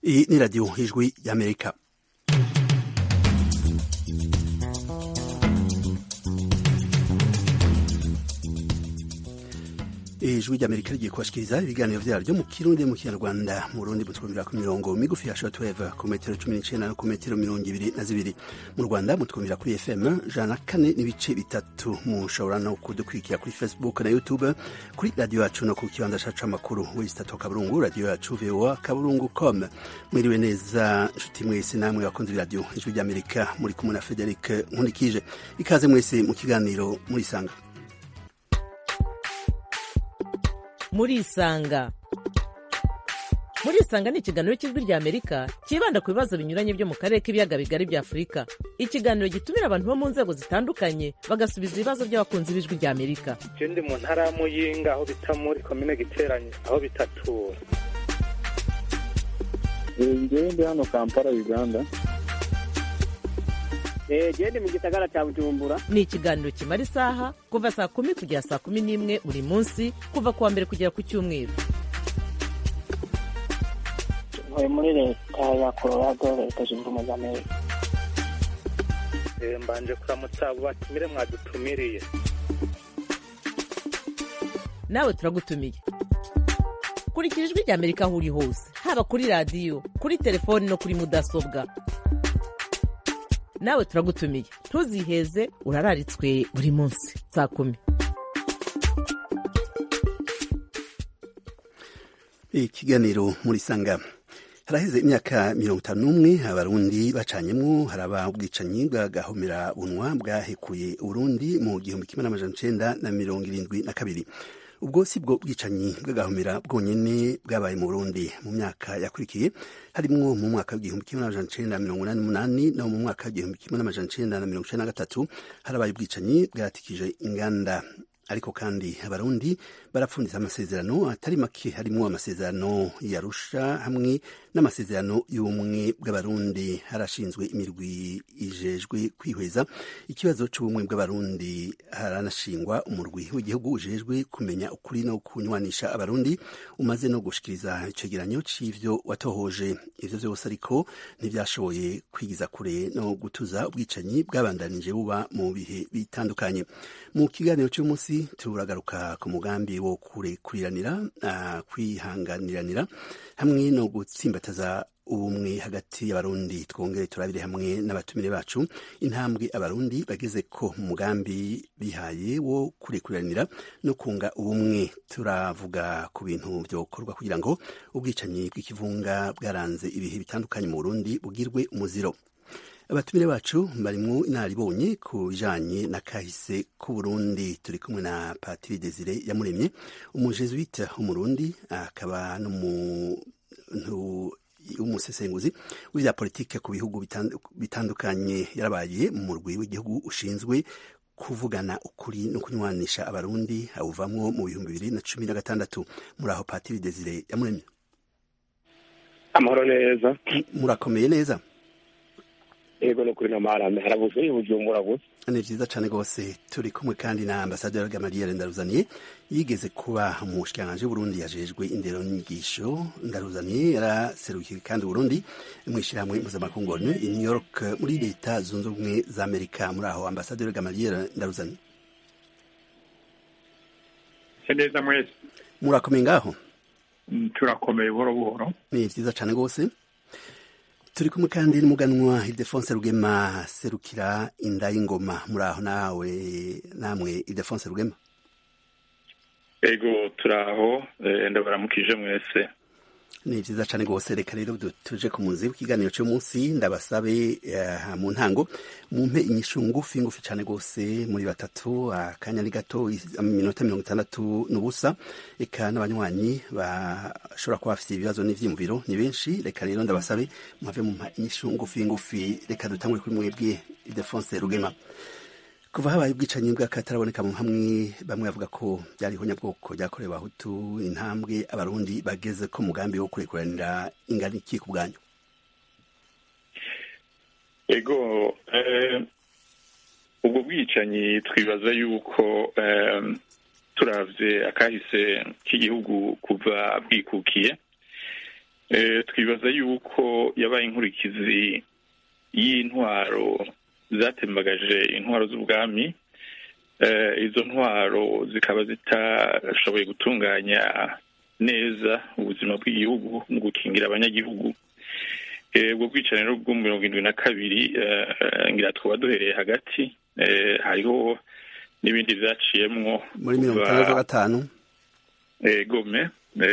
Iyi ni radiyo ijwi y'Amerika. Ijwi ry'Amerika rigiye kubashikiriza ibiganiro vyaryo mu Kirundi mu Kinyarwanda mu Burundi mutwumvira ku mirongo migufi ya shortwave ku metero 19 no ku metero 22 mu Rwanda mutwumvira kuri FM 104.3 mushobora no kudukurikira kuri Facebook na YouTube kuri radio yacu no ku kibanza cacu amakuru w'Istato Kaburungu radio yacu voa.kaburungu.com. Mwiriwe neza nshuti mwese namwe bakunze radio ijwi ry'Amerika muri kumwe na Frederic Nkunikije. Ikaze mwese mu kiganiro muri sanga. Murisanga ni ikiganiro cy'ijwi ry'Amerika kibanda ku bibazo binyuranye byo mu karere k'ibiyaga bigari bya Afurika. Ikiganiro gitumira abantu bo mu nzego zitandukanye bagasubiza ibibazo by'abakunzi b'ijwi ry'Amerika. Je ndi mu ntara ya Muyinga aho bita muri commune Giteranye aho bitatura. Njyewe ndi hano Kampala Uganda. Ndi mu gisagara cya Bujumbura. Ni ikiganiro kimara isaha kuva saa 10 kugera saa 11 buri munsi kuva kuwa mbere kugera ku cyumweru. Muri leta ya Colorado leta zunze ubumwe za Amerika. Mbanje kuramutsa abo batumire mwadutumiriye. Nawe turagutumiye. Kurikira ijwi ry'Amerika aho uri hose, haba kuri radio, kuri telefone no kuri mudasobwa. Nawe turagutumiye. Ntuziheze urararitswe buri munsi saa 10. Ikiganiro muri sanga. Haraheze imyaka 51 abarundi bacanyemwo haraba ubwicanyi bw'agahomera bunwa bwahekuye Urundi mu 1972. Ubwo si bwo bwicanyi bw'agahomera bwonyene bwabaye mu Burundi mu myaka yakurikiye, harimwo mu mwaka w'1988 no mu mwaka w'1993 harabaye ubwicanyi bwatikije inganda. Ariko kandi abarundi barapfunditse amasezerano atari make, harimwo amasezerano yarusha hamwe n'amasezerano y'ubumwe bw'abarundi. Harashinzwe imirwi ijejwe kwihweza ikibazo c'ubumwe bw'abarundi, haranashingwa umurwi w'igihugu ujejwe kumenya ukuri no kunywanisha abarundi umaze no gushikiriza icegeranyo c'ivyo watohoje. Ivyo vyose ariko ntivyashoboye kwigiza kure no gutuza ubwicanyi bwabandanije buba mu bihe bitandukanye. Mu kiganiro cy'umunsi turagaruka ku mugambi wo kuriranira, kwihanganiranira hamwe no gutsimbataza ubumwe hagati y'abarundi. Twongere turabire hamwe n'abatumire bacu intambwe abarundi bageze ko mu mugambi bihaye wo kuriranira no kunga ubumwe. Turavuga ku bintu byokorwa kugira ngo ubwicanyi bw'ikivunga bwaranze ibihe bitandukanye mu Burundi bugirwe umuziro. Abatumire bacu barimwo inaribonye ku bijanye na kahise ku Burundi. Turi kumwe na Patiri Desire Yamuremye, umujesuite w'umurundi, akaba umusesenguzi w'ivya politike ku bihugu bitandukanye. Yarabaye mu murwi w'igihugu ushinzwe kuvugana ukuri no kunywanisha abarundi, awuvamwo mu 2016. Muri aho Patiri Desire Yamuremye? Amahoro neza. Murakomeye neza? Ego no kuri namarame harabuze Bujumbura gusa. Ni vyiza cane gose. Turi kumwe kandi na Ambassadeur Gamaliel Ndaruzaniye, yigeze kuba umushikiranganje w'Uburundi yajejwe indero n'inyigisho. Ndaruzaniye yaraserukiye kandi Burundi mwishirahamwe mpuzamakungu ONU i New York muri leta zunze ubumwe za Amerika. Muri aho Ambassadeur Gamaliel Ndaruzaniye? Neza mwese. Murakomeye ngaho? Turakomeye buhoro buhoro. Ni vyiza cane gose. Turi kumwe kandi n'umuganwa Ildefonse Rugema serukira inda y'ingoma. Muri aho namwe Ildefonse Rugema? Ego turaho, ndabaramukije mwese. Ni vyiza cane gose. Reka rero tuje ku muzi w'ikiganiro cy'umunsi. Ndabasabe mu ntango mumpe inyishu ngufi cane gose muri batatu, akanya ni gato, iminota 60 eka n'abanywanyi bashobora kuba bafite ibibazo n'ivyiyumviro ni benshi. Reka rero ndabasabe muve mumpa inyishu ngufi. Reka dutangure kuri mwebwe Ildefonse Rugema. Kuva habaye ubwicanyi bw'akataraboneka mu hamwe, bamwe bavuga ko byariho nyabwoko ryakorewe Abahutu, intambwe abarundi bageze ko mugambi wo kurekuranira ingana iki ku bwanyu? Ego ubwo bwicanyi twibaza yuko turavye akahise k'igihugu kuva bwikukiye twibaza yuko yabaye inkurikizi y'intwaro zatembagaje intwaro z'ubwami. Izo ntwaro zikaba zitashoboye gutunganya neza ubuzima bw'igihugu no gukingira abanyagihugu. Ubwo bwicanyi rero bwo 1972 ngira twaba duhereye hagati, hariho n'ibindi vyaciyemwo muri 1965. Gome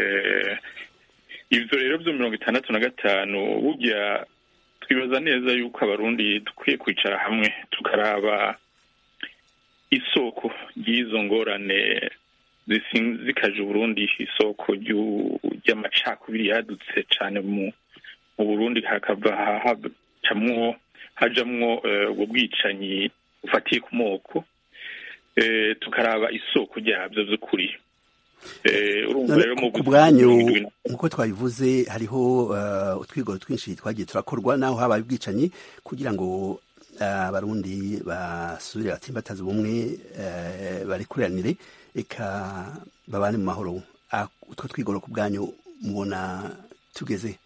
ivyo rero vyo 1965 burya twibaza neza yuko abarundi dukwiye kwicara hamwe tukaraba isoko ry'izo ngorane zikaje Burundi, isoko ry'amacakubiri yadutse cane mu Burundi, hakava hajamwo ubwo bwicanyi ufatiye ku moko, tukaraba isoko ryabyo vy'ukuri. Ku bwanyu nkuko twabivuze hariho utwigoro twinshi twagiye turakorwa naho habaye ubwicanyi kugira ngo abarundi basubire batimbataza ubumwe, barekuranire eka babane mu mahoro. Utwo twigoro ku bwanyu mubona tugeze?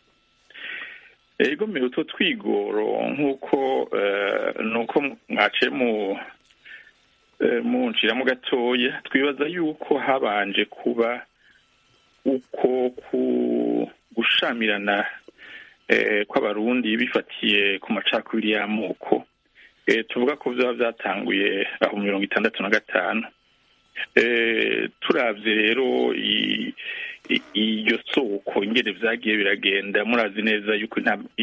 Ego mbere utwo twigoro nk'uko nuko mwaciye munshiramo gatoya, twibaza yuko habanje kuba uko gushamirana kw'abarundi bifatiye ku macakubiri y'amoko. Tuvuga ko vyaba vyatanguye aho 1965. Turavye rero iyo soko ingene vyagiye biragenda, murazi neza yuko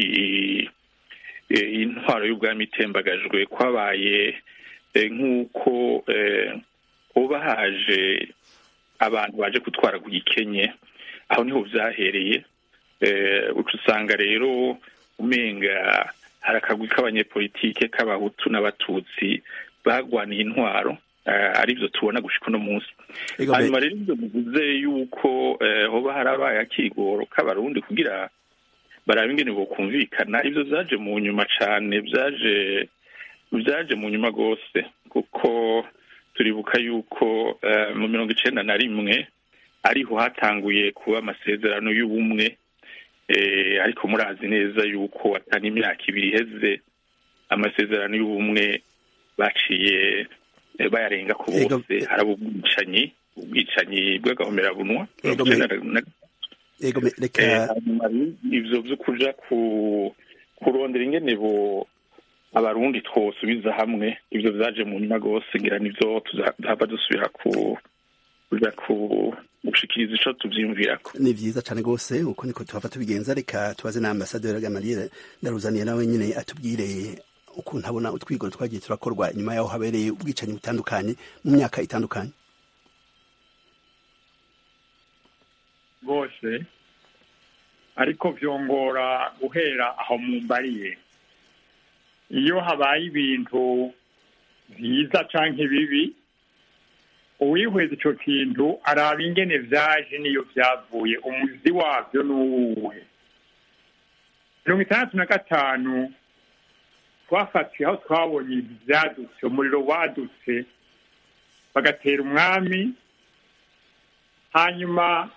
intwaro y'ubwami itembagajwe kwabaye nk'uko hoba haje abantu baje gutwara ku gikenye. Aho niho vyahereye. Uca usanga rero umenga hari akagwi k'abanyepolitike k'abahutu n'abatutsi bagwaniye intwaro, arivyo tubona gushika uno munsi. Hanyuma rero ivyo bivuze yuko hoba harabaye akigoro k'abarundi kugira barabe ingene bokumvikana. Ivyo vyaje mu nyuma cane, vyaje mu nyuma gose, kuko turibuka yuko mu 1991 ariho hatanguye kuba amasezerano y'ubumwe, ariko murazi neza yuko atari imyaka ibiri iheze amasezerano y'ubumwe baciye bayarenga ku bose. Haraba ubwicanyi bw'agahomerabunwa. Ivyo vyo kuja kurondera ingene abarundi twosubiza hamwe, ivyo vyaje mu nyuma gose, ngira nivyo tuzaba dusubira gushikiriza ico tuvyiyumvirako. Ni vyiza cane gose, uko niko tuhava tubigenza. Reka tubaze na ambasaderi Gamaliel Ndaruzaniye nawe nyene atubwire ukuntu abona utwigoro twagiye turakorwa nyuma yaho habereye ubwicanyi butandukanye mu myaka itandukanye. Gose ariko vyongora guhera aho mumbariye. Iyo habaye ibintu vyiza canke bibi, uwihweza ico kintu araba ingene vyaje niyo vyavuye, umuzi wavyo n'uwuhe. 1965 twafatiye aho twabonye ivyadutse, umuriro wadutse bagatera umwami, hanyuma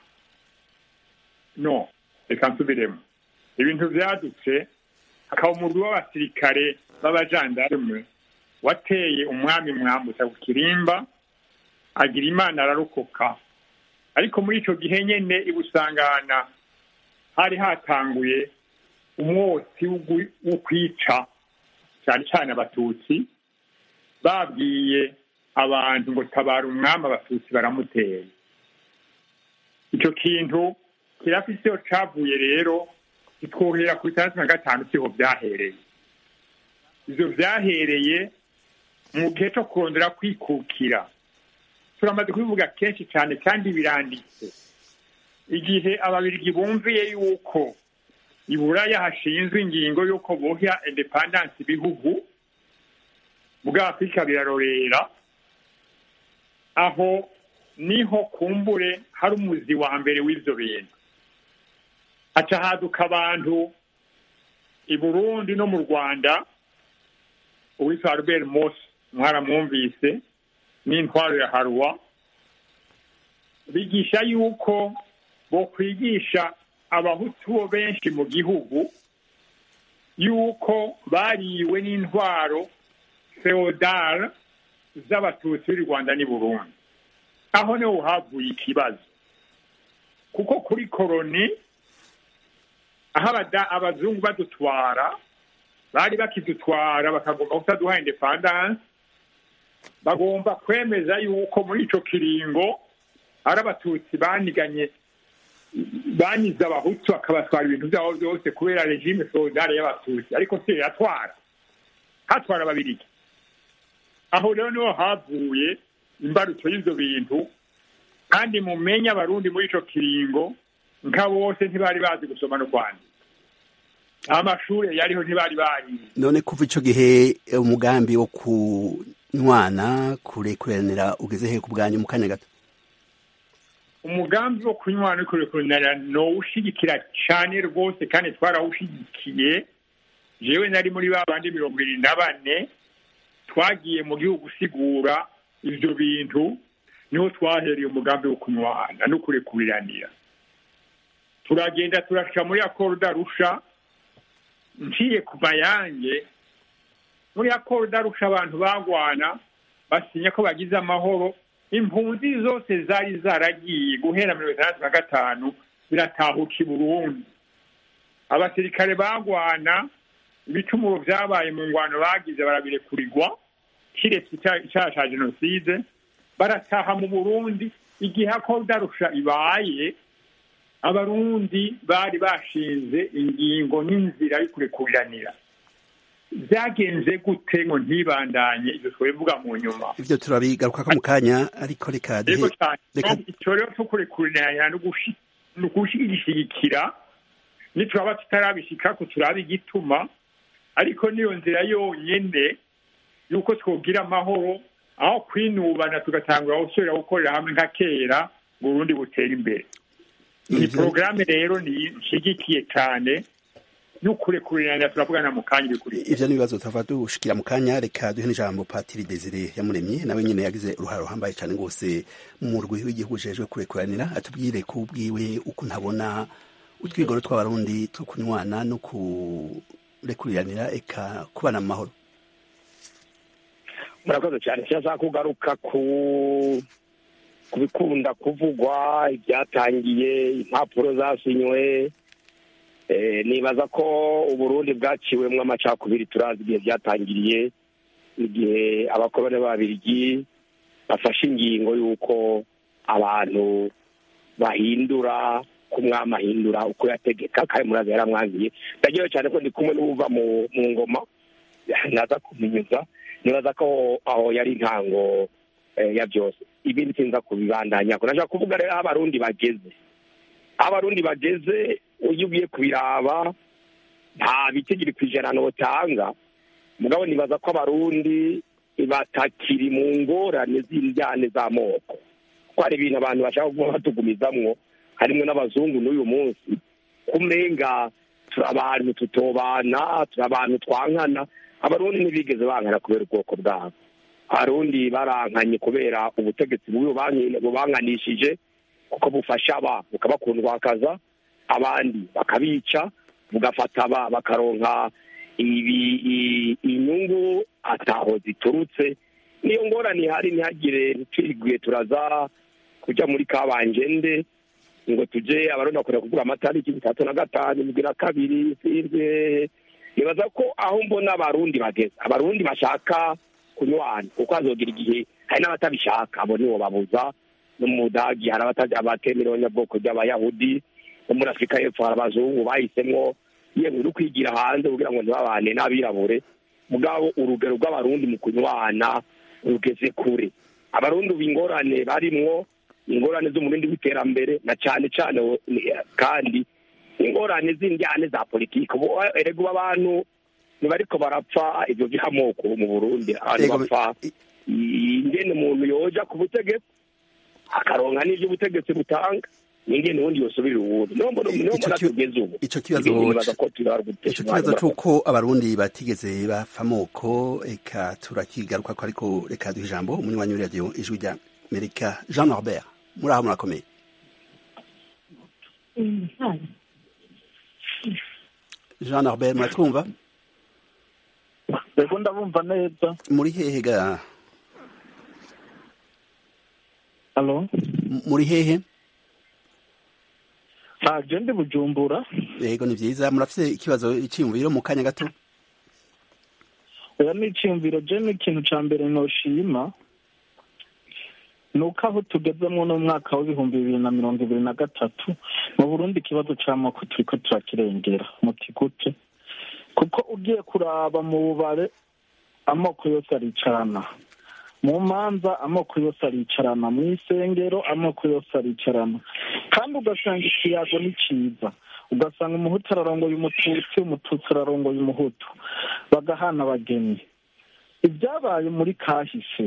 reka nsubiremo, ibintu vyadutse hakaba umurwi w'abasirikare b'abajandarume wateye umwami Mwambutsa ku Kirimba, agira Imana ararokoka. Ariko muri ico gihe nyene ibusangana hari hatanguye umwotsi wo kwica cyane cyane abatutsi. Babwiye abantu ngo tabara umwami, abatutsi baramuteye. Ico kintu kirafise yo cavuye rero, itwohera ku 1965 siho vyahereye. Ivyo vyahereye mu gihe co kurondera kwikukira. Turamaze kubivuga kenshi cyane kandi biranditse. Igihe ababirigi bumviye yuko i Buraya hashinzwe ingingo yuko bohya independence ibihugu, bwa Afrika birarorera, aho niho kumbure hari umuzi wa mbere w'ivyo bintu. Haca haduka abantu i Burundi no mu Rwanda, uwitwa Albert Moss mwaramwumvise, n'intwaro ya Harwa, bigisha yuko bo kwigisha abahutu bo benshi mu gihugu yuko bariwe n'intwaro feodale z'abatutsi b'i Rwanda n'i Burundi. Aho niho havuye ikibazo, kuko kuri koroni aho abazungu badutwara bari bakidutwara bakagomba kutaduha independence, bagomba kwemeza yuko muri ico kiringo ari abatutsi banize abahutu akabatwara ibintu byabo byose kubera regime feudale y'abatutsi, ariko si yatwara, hatwara ababirigi. Aho rero niho havuye imbarutso y'ivyo bintu, kandi mumenye abarundi muri ico kiringo nka bose ntibari bazi gusoma no kwandika, amashure yariho ntibari barize. None kuva ico gihe umugambi wo kunywana kurekuranira ugeze he ku bwanyu mu kanya gato? Umugambi wo kunywana kurekuranira no ushigikira cyane rwose, kandi twarawushigikiye. Jewe nari muri babandi 24 twagiye mu gihugu gusigura ivyo bintu, niho twahereye umugambi wo kunywana no kurekuranira. Turagenda turashika muri accord d'Arusha, nciye ku Mayange. Muri accord d'Arusha abantu bagwana basinya ko bagize amahoro, impunzi zose zari zaragiye guhera 1965 biratahuka i Burundi. Abasirikare bagwana, ibicumuro vyabaye mu ngwano bagize barabirekurirwa, kiretse icyaha ca jenoside, barataha mu Burundi. Igihe accord d'Arusha ibaye, abarundi bari bashinze ingingo n'inzira yo kurekuranira. Byagenze gute ngo ntibandanye? Ibyo twabivuga mu nyuma, ivyo turabigaruka ko mu kanya, ariko reka icyo rero cyo kurekuranira no gushigikira nituraba tutarabishika ko turaba igituma, ariko niyo nzira yonyene yuko twogira amahoro, aho kwinubana tugatangura gusubira gukorera hamwe nka kera ngo Burundi butera imbere. Iyi programme rero ni nshigikiye cyane n'ukurekuranira, turavugana mu kanya bikuriye. Ivyo nibibazo tutava dushikira mu kanya, reka duhe n'ijambo Patiri Desire Yamuremye, nawe nyene yagize uruhare ruhambaye cyane rwose mu rwego rw'igihugu jejwe kurekuranira. Atubwire kubwiwe uko ntabona utwigoro tw'abarundi two kunywana no kurekuranira eka kubana mu mahoro. Murakoze cyane. Cyasa kugaruka kubikunda kuvugwa ibyatangiye, impapuro zasinywe. Nibaza ko Uburundi bwaciwemwo amacakubiri, turazi igihe byatangiriye, igihe abakoroni b'Ababirigi bafashe ingingo y'uko abantu bahindura, kumwama ahindura uko yategeka, kandi murazi yaramwangiye. Ndagiye cyane ko ndi kumwe n'uva mu ngoma naza kuminyuza. Nibaza ko aho yari intango ya byose. Ibindi sinza kubibandanya ko naje kuvuga rero abarundi bageze iyo ugiye kubiraba nta bitigiri kwijana notanga, mugabo nibaza ko abarundi batakiri mu ngorane z'indyane z'amoko, ko hari ibintu abantu bashaka kuba batugumizamwo, harimo n'abazungu n'uyu munsi kumenga turi abantu tutobana, turi abantu twankana. Abarundi ntibigeze bankana kubera ubwoko bwabo. Abarundi barankanye kubera ubutegetsi bubanganishije, kuko bufasha bukabakundwakaza, abandi bakabica, bugafata bakaronka inyungu ataho ziturutse. Niyo ngorane ihari, ntihagire ntitwiriguye turaza kuja muri kabanjende ngo tuje abarundi bakora kuvuga amatariki 35 22 sirwe. Nibaza ko aho mbona abarundi bageze, abarundi bashaka kunywana, kuko azogira igihe hari n'abatabishaka, abo nibo babuza. No mu Budagi hari abatemera abanyabwoko by'Abayahudi, no muri Afurika y'Epfo hari abazungu bahisemwo yewe no kwigira hanze kugira ngo ntibabane n'abirabure. Mugabo urugero rw'abarundi mu kunywana rugeze kure. Abarundi b'ingorane barimwo, ingorane z'umurindi w'iterambere, na cyane cyane kandi ingorane z'indyane za politiki. Erega abantu ntibariko barapfa ibyo by'amoko mu Burundi, abantu bapfa ingene umuntu yoja ku butegetsi akaronka n'ivyo ubutegetsi butanga, ingene ubundi yosubira ubundi. Ico kibazo c'uko abarundi batigeze bapfa amoko, eka turakigaruka ko, ariko reka duhe ijambo umunywanyi wa radio Ijwi rya Amerika, Jean Norbert. Muraho murakomeye? Jean Norbert muratwumva? Yego ndabumva neza. Muri hehe ga? Allo? Muri hehe? Je ndi Bujumbura. Yego ni vyiza, murafise ikibazo iciyumviro mu kanya gato? Oya ni iciyumviro, je ni ikintu ca mbere noshima nuko aho tugezemwo no mwaka w'2023 mu Burundi ikibazo c'amoko turiko turakirengera muti gute, kuko ugiye kuraba mu bubare amoko yose aricarana, mu manza amoko yose aricarana, mu isengero amoko yose aricarana, kandi ugasanga ikiyago ni ciza, ugasanga umuhutu ararongoye umututsi, umututsi ararongoye umuhutu, bagahana abageni. Ibyabaye muri kahise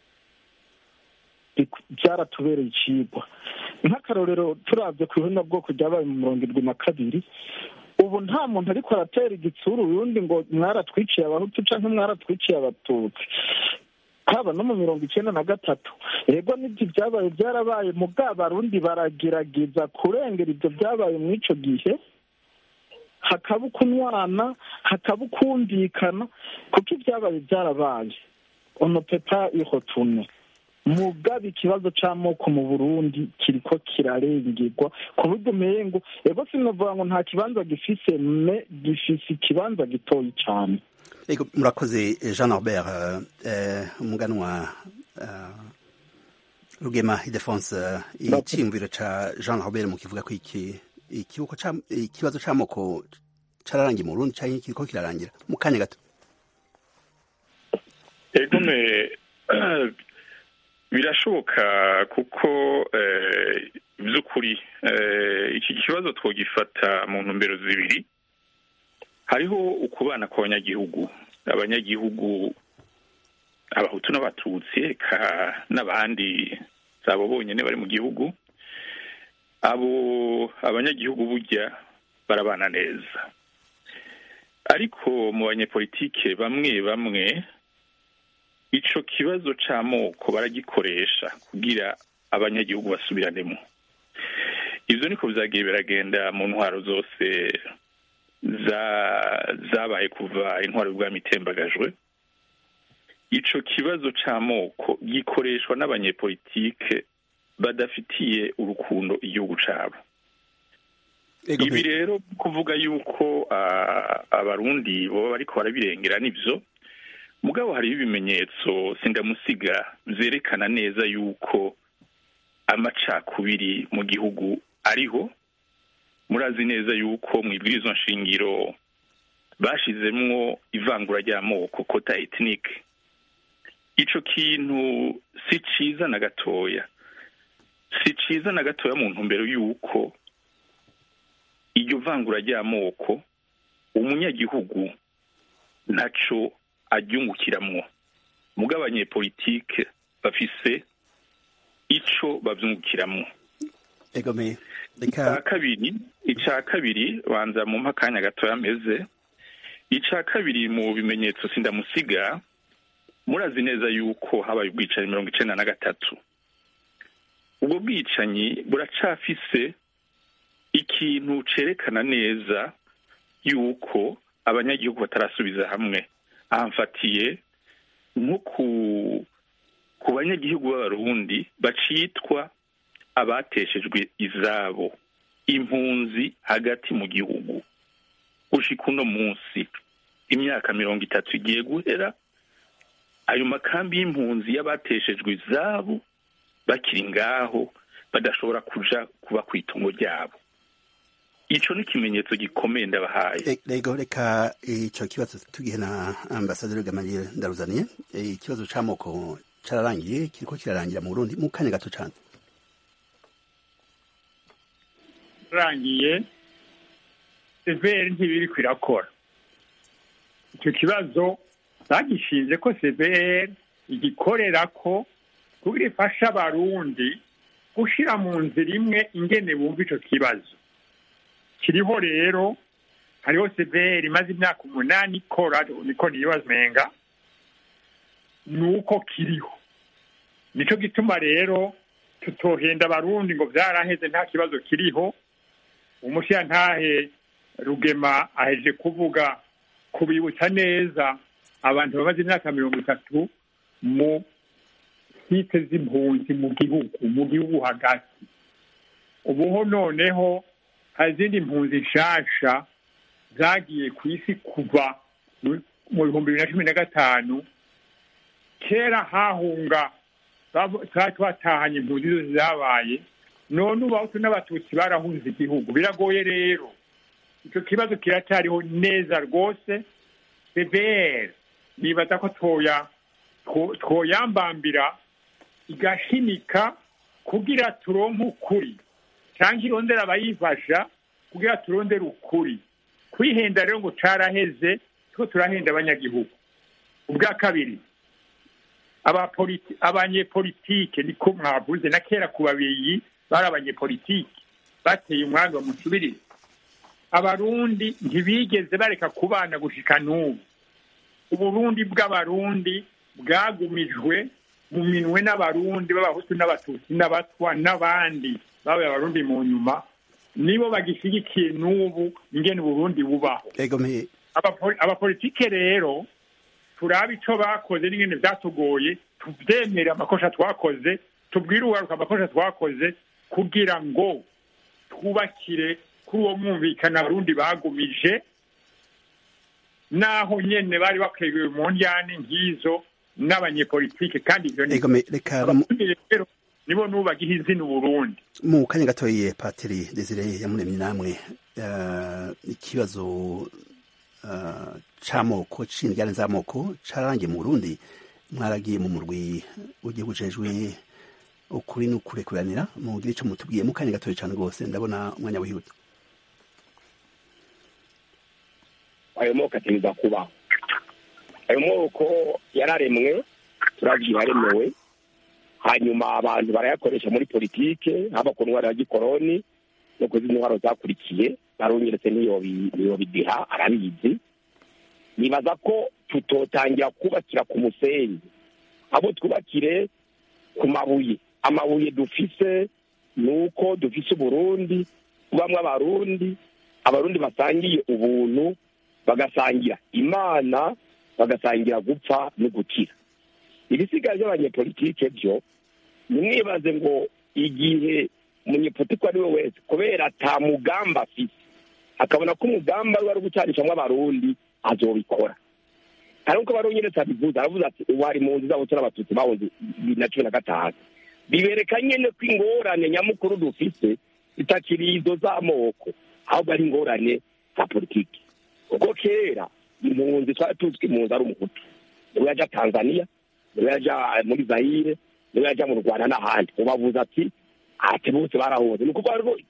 byaratubereye icigwa. Nk'akarorero turavye ku bihunda bwoko ryabaye mu 72, ubu nta muntu ariko aratera igitsuru uyundi ngo mwaratwiciye abahutu canke mwaratwiciye abatutsi. Haba no mu 93 yego n'ibyo byabaye byarabaye, mugabo Abarundi baragerageza kurengera ibyo byabaye mu ico gihe, hakaba ukunwana, hakaba ukumvikana, kuko ibyabaye byarabaye. On ne peut pas y retourner. Mugabe ikibazo c'amoko mu Burundi kiriko kirarengerwa ku buryo umengo ego sinovuga ngo nta kibanza gifise, me gifise ikibanza gitoyi cane. Ego murakoze Jean Norbert, umuganwa Rugema Ildefonse, iciyumviro ca Jean Norbert mu kivuga ko ikibazo c'amoko cararangiye mu Burundi canke kiriko kirarangira mu kanya gato? Ego birashoboka kuko by'ukuri iki kibazo twogifata mu ntumbero zibiri. Hariho ukubana kw'abanyagihugu, abahutu n'abatutsi eka n'abandi zabo bonyene bari mu gihugu. Abo abanyagihugu burya barabana neza, ariko mu banyepolitike bamwe ico kibazo c'amoko baragikoresha kugira abanyagihugu basubiranemo. Ivyo niko vyagiye biragenda mu ntwaro zose zabaye kuva intwaro y'ubwami itembagajwe. Ico kibazo c'amoko gikoreshwa n'abanyepolitike badafitiye urukundo igihugu cabo. Ibi rero kuvuga yuko abarundi boba bariko barabirengera nivyo, mugabo hari ibimenyetso sindamusiga vyerekana neza yuko amacakubiri mu gihugu ariho. Murazi neza yuko mw'ibwirizwa nshingiro bashizemwo ivangura ry'amoko, kota ethnique. Ico kintu si ciza na gatoya, mu ntumbero yuko iryo vangura ry'amoko umunyagihugu ntaco aryungukiramwo, mugabo abanyepolitike bafise ico bavyungukiramwo. Ica kabiri banza mu mpakanya gatoya meze. Ica kabiri mu bimenyetso sindamusiga, murazi neza yuko habaye ubwicanyi 1993. Ubwo bwicanyi buracafise ikintu cerekana neza yuko abanyagihugu batarasubiza hamwe. Amfatiye nko ku banyagihugu b'Abarundi bacitwa abateshejwe izabo, impunzi hagati mu gihugu. Gushika uno munsi imyaka 30 igiye guhera, ayo makambi y'impunzi y'abateshejwe izabo bakiri ngaho badashobora kuja kuba kwitungo ryabo. Ico ni kimenyetso gikomeye ndabahaye. Reka ico kibazo tugihe na Ambassadeur Gamaliel Ndaruzaniye. Ikibazo c'amoko cararangiye, kiriko kirarangira mu Burundi mu kanya gato cane. Rangiye CVR ntibiri kwirakora. Icyo kibazo bagishinze ko CVR igikorera ko kugira ifasha Abarundi gushira mu nzira imwe ingene bumva ico kibazo. Kiriho rero, hariho CVR imaze imyaka 8 ikora, niko niyibazmenga, nuko kiriho. Nico gituma rero tutohenda Abarundi ngo vyaraheze nta kibazo kiriho. Umushiyantahe Rugema aheje kuvuga kubibutsa neza abantu bamaze imyaka 30 mu site z'impunzi mu gihugu hagati. Ubuho noneho hari izindi mpunzi nshasha zagiye ku isi kuva mu 2015. Kera hahunga twatahanye impunzi zose zabaye, none Abahutu n'Abatutsi barahunze igihugu. Biragoye rero, icyo kibazo kiracyariho neza rwose. PVR nibaza ko twoyambambira igashimika kugira turonke ukuri, cyangwa irondera abayifasha kugira turondere ukuri. Kwihenda rero ngo caraheze, two turahenda abanyagihugu. Ubwa kabiri, abanyepolitike niko mwavuze, na kera ku babyeyi bari abanyepolitike bateye umwanya wa musubirire. Abarundi ntibigeze bareka kubana gushika n'ubu. Uburundi bw'abarundi bwagumijwe mu minwe n'abarundi b'Abahutu n'Abatutsi n'Abatwa n'abandi babaye abarundi mu nyuma, nibo bagishyigikiye n'ubu ingene Uburundi bubaho. Abapolitike rero turabe ico bakoze n'ingene vyatugoye, tuvyemere amakosa twakoze, tubwire uwaruka amakosa twakoze, kugira ngo twubakire kuri uwo mwumvikana Abarundi bagumije, naho nyene bari bakwegewe mu njyane nk'izo n'abanyepolitike. Kandi ivyo rero nibo n'ubu bagiha izina Uburundi. Mu kanya gatoye Patiri Desire Yamuremye, namwe ikibazo c'amoko, c'indyane z'amoko cararangiye mu Burundi. Mwaragiye mu murwi w'igihugu ujejwe ukuri n'ukurekuranira, mugire ico mutubwiye mu kanya gatoye cane rwose, ndabona umwanya wihuta. Ayo moko ategerezwa kubaho. Ayo moko yararemwe, turavye yaremewe, hanyuma abantu barayakoresha muri politike, haba ku ntwaro ya gikoroni no ku zindi ntwaro zakurikiye. Baronyeretse niyo bidiha arabizi. Nibaza ko tutotangira kubakira ku musenyi, abo twubakire ku mabuye. Amabuye dufise nuko dufise Uburundi bamwe abarundi basangiye ubuntu, bagasangira Imana, bagasangira gupfa no gukira. Ibisigaye abanyepolitike byo nimwibaze ngo igihe umunyepolitike ari we wese kubera ata mugamba afise, akabona ko umugamba wari gucanishamwe abarundi, azobikora. Ariko baronyeretse abivuze, aravuze ati uwari mu nzu z'Abahutu n'Abatutsi bahunze 2015. Bibereka nyene ko ingorane nyamukuru dufise itakiri izo z'amoko, ahubwo ari ingorane za politiki. Kuko kera impunzi twari tuzwi impunzi ari Umuhutu, niwe yaja Tanzania, niwe yaja muri Zaire, niwe yaja mu Rwanda n'ahandi. Ubavuze ati bose barahunze. Ni ukuvuga rero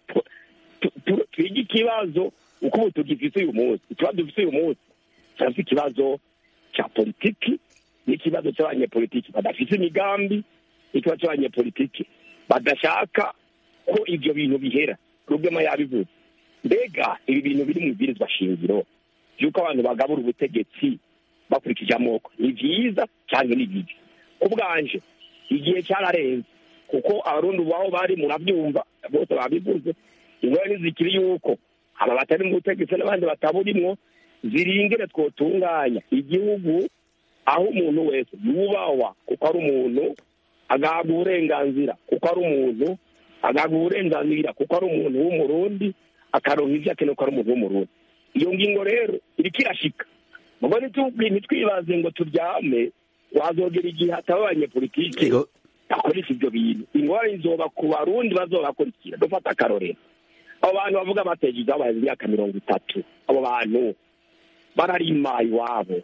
twige ikibazo uko ubu tugifise uyu munsi. Ikibazo dufise uyu munsi cyangwa ikibazo cya politiki, n'ikibazo cy'abanyepolitiki badafise imigambi, n'ikibazo cy'abanyepolitiki badashaka ko ibyo bintu bihera. Rugema yabivuze. Mbega ibi bintu biri mu bwirizwa shingiro yuko abantu bagabura ubutegetsi bakurikije amoko, ni vyiza cyangwa ni bibi? Kubwanje igihe cyararenze, kuko Abarundi baho bari murabyumva bose babivuze. Ingorane zikiri yuko aba batari mu butegetsi n'abandi bataburimwo ziringire twotunganya igihugu aho umuntu wese yubawa kuko ari umuntu, agahabwa uburenganzira kuko ari umuntu, agahabwa uburenganzira kuko ari umuntu w'Umurundi, akaronka ivyo akeneye ko ari umuntu w'Umurundi. Iyo ngingo rero iriko irashika. Mugo ntitwibaze ngo turyame, wazogera igihe hataba abanyepolitike bakoresha ivyo bintu. Ingorane izoba ku Barundi bazobakurikira. Dufata akarorero, abo bantu bavuga bateje izabaye imyaka 30, abo bantu bararima iwabo.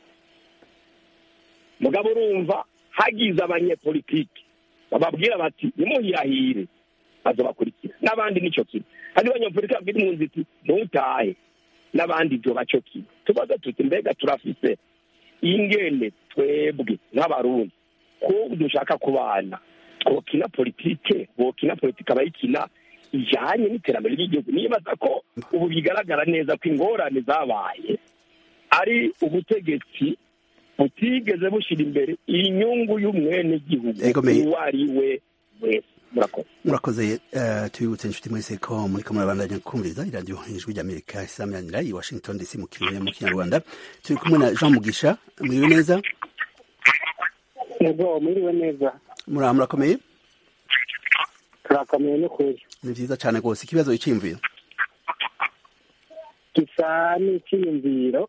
Mugabo urumva hagize abanyepolitike bababwira bati nimuhirahire, bazobakurikira. N'abandi nico kintu. Kandi abanyepolitike babwira impunzi ati ntutahe, n'abandi byo baco kintu. Tubaza tuti mbega turafise ingene twebwe nk'Abarundi ko dushaka kubana, twokina politike, bokina politike abayikina ijanye n'iterambere ry'igihugu. Nibaza ko ubu bigaragara neza ko ingorane zabaye ari ubutegetsi butigeze bushira imbere inyungu y'umwene gihugu uwo ari we wese. murakoze. Tubibutse inshuti mwese ko muri kamwe murabandanya kumviriza iradiyo ijwi ry'Amerika isamiranyira i Washington DC mu Kinyarwanda. Turi kumwe na Jean Mugisha. Mwiriwe neza? Yego, mwiriwe neza. Murakomeye? Turakomeye n'ukuri. Ni vyiza cane rwose. Ikibazo iciyumviro gisa n'iciyumviro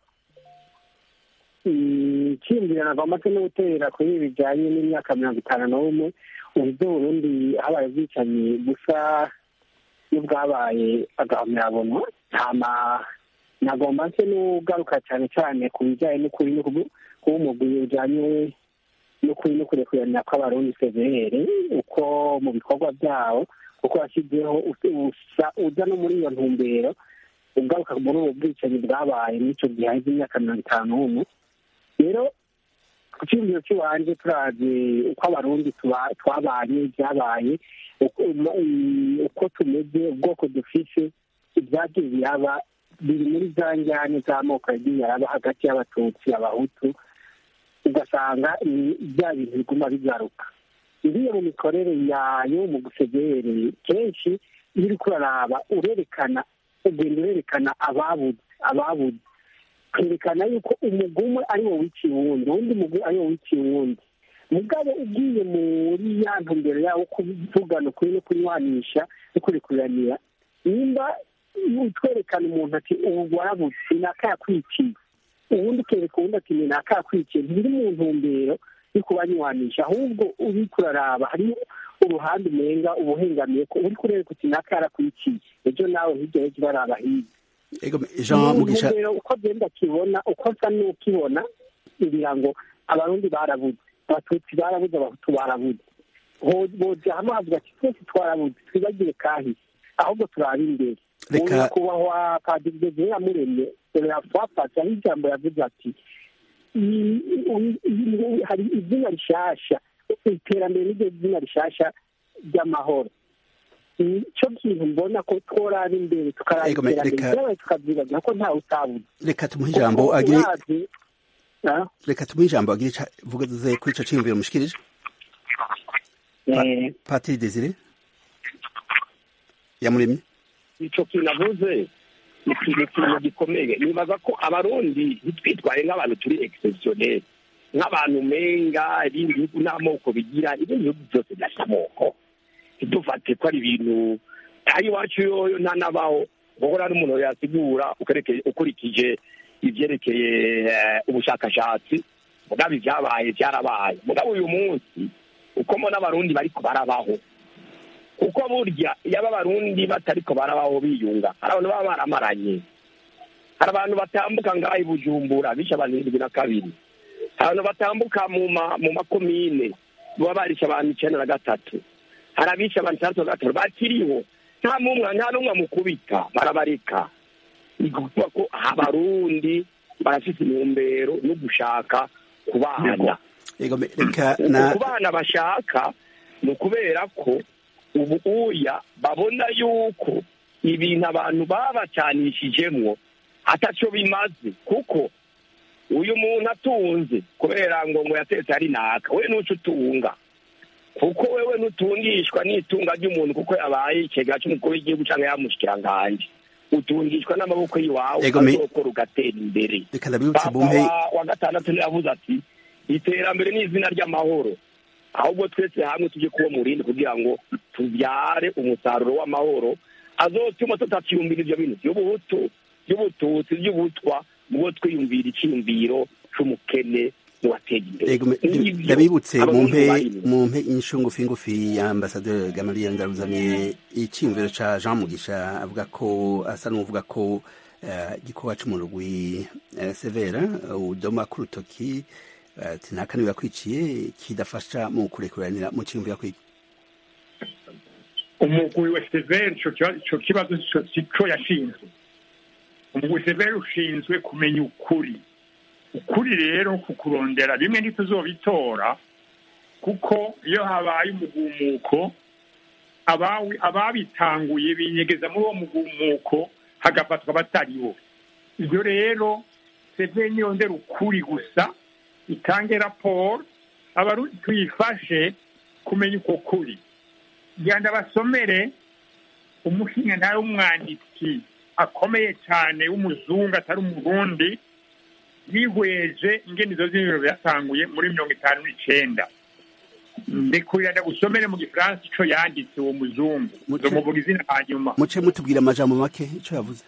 nagomba no gutera kuri ibi bijyanye n'imyaka 51 uburyo Burundi habaye ubwicanyi gusa n'ubwabaye agahamyabona. Nagomba nse n'ugaruka cyane cyane ku bijyanye n'ukuri kuba umugwi ujyanye n'ukuri no kurekurana kw'abarundi severe uko mu bikorwa byabo kuko washyizeho uza no muri iyo ntumbero ugaruka muri ubu bwicanyi bwabaye n'icyo gihe haheze imyaka 51. rero ku cyumviro cy'iwanje turazi uko abarundi twabanye byabaye uko tumeze ubwoko dufise ibyagiye biraba biri muri za njyane z'amoko yagiye araba hagati y'abatutsi abahutu ugasanga bya bintu biguma bigaruka. Iriya mu mikorere yayo mu gusegere kenshi iyo uriko uraraba ugenda urerekana ababuze kerekana yuko umugumwe ari wo wiciye uwundi uwundi mugwi ari wo wiciye uwundi. Mugabo ugiye muri ya ntumbero yawo kuvugana ukuri no kunywanisha no kurekuranira nimba utwerekana umuntu ati ubu warabuze sinaka yakwiciye ubundi ukereka uwundi ati ninaka yakwikiye ntibiri mu ntumbero yo kubanywanisha ahubwo uriko uraraba hariho uruhande umenga ubuhengamiye ko uri kurereka uti naka yarakwikiye ejo nawe hirya y'ejo baraba hirya. Jean Mugisha uko genda kibona uko nsa n'ukibona ngira ngo abarundi barabuze abatutsi barabuze abahutu barabuze boja hamwe havuga ati twese twarabuze twibagire kahise ahubwo turaba imbere. Nyakubahwa Padiri Desire Yamuremye twafata ijambo yavuze ati hari izina rishasha iterambere n'iryo zina rishasha ry'amahoro. Icyo kintu mbona ko tworaba imbere tukaraba iterambere tukabyibaza ko ntawe utabuze. Reka tumuhe ijambo agire vuga kuri ico ciyumviro mushikirije. Padiri Desire Yamuremye icyo kintu avuze ni ikintu gikomeye. nibaza ko abarundi ntitwitwaye nk'abantu turi exceptionnel nk'abantu menga ibindi bihugu n'amoko bigira ibindi bihugu byose byasha amoko ntidufate ko ari ibintu ayo iwacu yoyo ntanabaho guhora n'umuntu yasigura ukurikije ibyerekeye ubushakashatsi mugabo ibyabaye byarabaye mugabo uyu munsi uko mbona abarundi bariko barabaho kuko burya yaba abarundi batariko barabaho biyunga hari abantu baba baramaranye hari abantu batambuka ngaho i Bujumbura bisha abantu 72 hari abantu batambuka mu makomine baba barisha abantu 93 hari abisha abantu 63 bakiriho nta n'umwe mukubita barabareka ni kuvuga ko abarundi barafite intumbero no gushaka kubana kubana bashaka ni ukubera ko ubu uya babona yuko ibintu abantu babacanishijemwo ataco bimaze kuko uyu muntu atunze kubera ngo yatetse ari naka we nuco utunga kuko wewe ntutungishwa n'itunga ry'umuntu kuko yabaye ikigega cy'umukuru w'igihugu cyangwa yamushikiranganje utungishwa n'amaboko yiwawe azokora ugatera imbere. Wa gatandatu yavuze ati iterambere n'izina ry'amahoro ahubwo twese hamwe tujye kuba murindi kugira ngo tubyare umusaruro w'amahoro azotuma tutakiyumvira ibyo bintu by'ubuhutu by'ubututsi by'ubutwa mubwo twiyumvira icyiyumviro c'umukene n'uwatega imbere. Ndabibutse mumpe inshu ngufi ya Ambassadeur Gamaliel Ndaruzaniye icyiyumviro ca Jean Mugisha avuga ko asa n'uvuga ko gikowa c'umurugwi severa udoma ku rutoki tinaka niwe yakwiciye kidafasha mu kurekuranira mu cyumviro kwiki umugwi wa severa ico kibazo cyo yashinzwe. Umugwi severa ushinzwe kumenya ukuri rero kukurondera bimwe ntituzobitora kuko iyo habaye umugumuko ababitanguye binyegeza muri uwo mugumuko hagafatwa batariho. Ibyo rero severa niyondera ukuri gusa itange raporo abarundi tuyifashe kumenya uko kuri genda basomere umushingantahe w'umwanditsi akomeye cyane w'umuzungu atari umurundi yihweje ingene izo z'ibiro byatanguye muri 59. Ndikurira ndagusomere mu gifaransa ico yanditse uwo muzungu nzomuvuga izina hanyuma muce mutubwira amajambo make ico yavuze.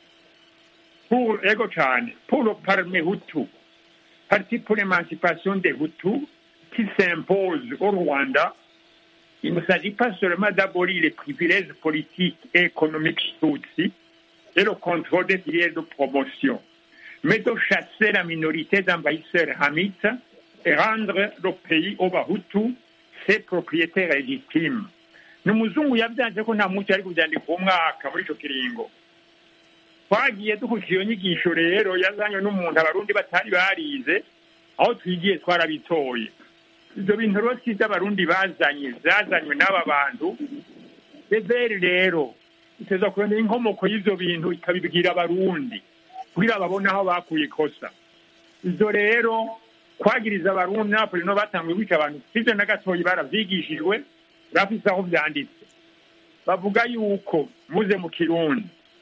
Ego cyane pour le Parlement Hutu, Parti pour l'émancipation des Hutus qui s'impose au Rwanda, il ne s'agit pas seulement d'abolir les privilèges politiques et économiques Tutsi et le contrôle des filières de promotion, mais de chasser la minorité d'envahisseurs hamites et rendre le pays aux Bahutu ses propriétaires légitimes. N'umuzungu yabyanze ko nta mucyo ari kubyandika uwo mwaka muri ico kiringo. Twagiye dukurikira iyo nyigisho rero yazanywe n'umuntu abarundi batari barize, aho twigiye twarabitoye. Ibyo bintu rero siza abarundi zazanywe n'aba bantu. Beveri rero iteza kurondera inkomoko y'ivyo bintu ikabibwira abarundi kugira babone aho bakuye ikosa. Ibyo rero kwagiriza abarundi n'abapoli no batanguye kwica abantu sivyo na gatoyi baravyigishijwe bafise aho vyanditse. Bavuga yuko muze mu Kirundi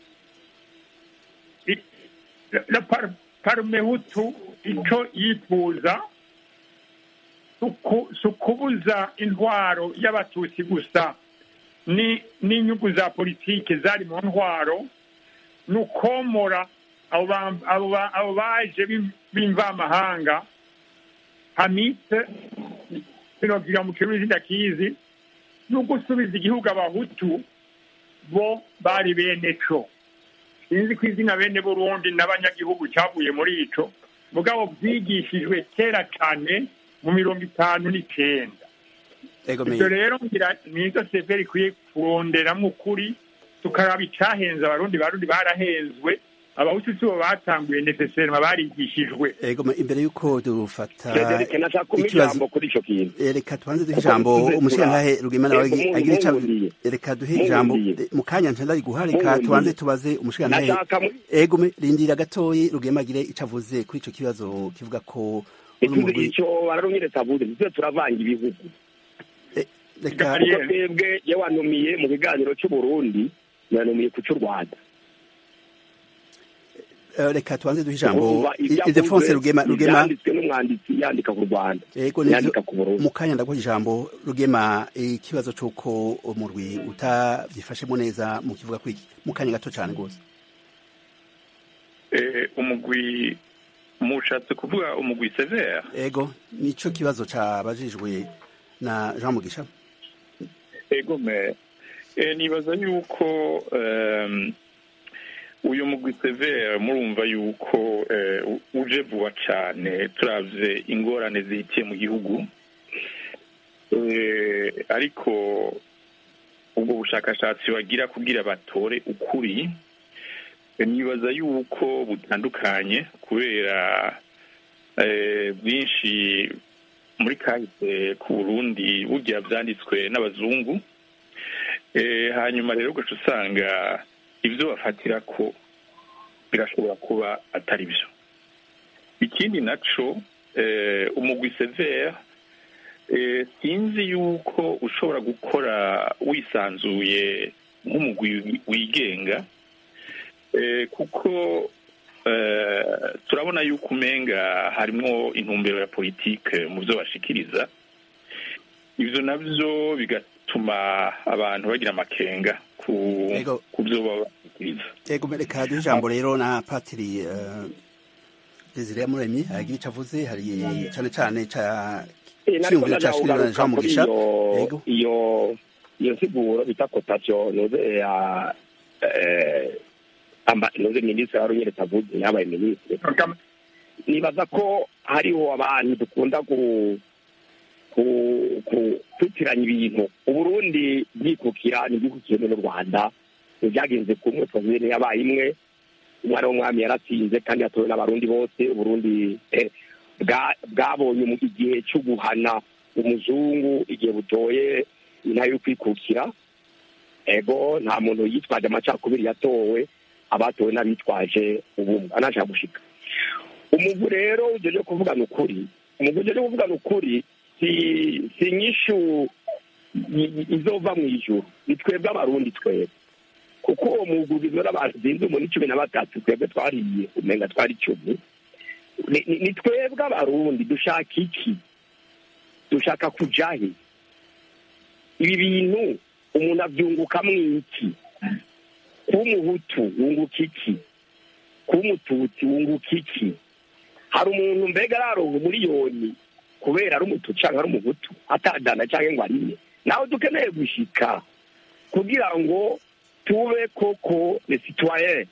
la Parlement Hutu ico yifuza sukubuza intwaro y'abatutsi gusa n'inyungu za politike zari mu ntwaro nukomora abo baje b'imvamahanga hamite binogira mu Kirundi ndakizi n'ugusubiza igihugu abahutu bo bari bene co. Sinzi ko izina bene Burundi n'abanyagihugu cyavuye muri ico mugabo byigishijwe kera cyane mu 59. Ivyo rero ngira nizo severi kwiye kuronderamwo ukuri tukaraba icahenze abarundi barahenzwe abahutu sibo batanguye necessairement barigishijwe. Imbere yuko dufata ikibazo kuri ico kintu reka tubanze duhe ijambo umushingantahe Rugema nawe agira ico reka duhe ijambo mu kanya ntandari guharika tubanze tubaze umushingantahe rindira gatoyi Rugema agire ico avuze kuri ico kibazo kivuga ko ico bararumire tabuze byo turavanga ibihugu. Reka twebwe yawanumiye mu biganiro cy'u Burundi yanumiye ku cy'u Rwanda. Reka tubanze duhe ijambo Ildefonse Rugema yanditswe n'umwanditsi yandika ku Rwanda yandika ku Burundi. Mu kanya ndaguha ijambo Rugema ikibazo cy'uko umurwi utavyifashemo neza mu kivuga kwiki mu kanya gato cyane gose. Umugwi mushatse kuvuga umugwi severe. Nico kibazo cabajijwe na Jean Mugisha. Nibaza yuko uyu mugwi severe murumva yuko uje vuba cyane turavye ingorane zihitiye mu gihugu, ariko ubwo bushakashatsi bagira kugira batore ukuri nibaza yuko butandukanye kubera byinshi muri kahise ku Burundi bugira byanditswe n'abazungu, hanyuma rero ugaca usanga ibyo bafatira ko birashobora kuba atari byo. Ikindi naco umugwi severe sinzi yuko ushobora gukora wisanzuye nk'umugwi wigenga, kuko turabona yuko umenga harimo intumbero ya politike mu byo bashikiriza, ivyo navyo bigatuma abantu bagira amakenga ku byo babashikiriza. Reka duhe ijambo rero na Patiri Desire Muremyi agira ico avuze, hari cane cane ciyumviro cashikiriwe na Jean Mugisha. Iyo siguro bita cotation noze ya noze minisitiri Harunyere Tavuze yabaye minisitiri. Nibaza ko hariho abantu dukunda kwitiranya ibintu. Uburundi bwikukira n'ubwikukiye n'u Rwanda byagenze kumwe twazene yabaye imwe, umwana w'umwami yaratsinze kandi yatowe n'abarundi bose. Uburundi bwabonye mu igihe cyo guhana umuzungu igihe butoye intara yo kwikukira. Nta muntu yitwaje amacakubiri yatowe, abatowe n'abitwaje ubumwe anaje gushika. Umuvu rero ujeje kuvugana ukuri, si inyishu izova mu ijuru ni twebwe abarundi twebwe kuko uwo mwuga ugizwe n'abantu zinze muri 13 twebwe twariye umenga twari 10 ni twebwe abarundi dushaka iki dushaka kujahe ibi bintu umuntu avyungukamwo iki kuba umuhutu wunguka iki kuba umututsi wunguka iki hari umuntu mbega araronka umuriyoni kubera ari umutu canke ari umuhutu atadana canke ngo arime nawe dukeneye gushika kugira ngo tube koko les citoyens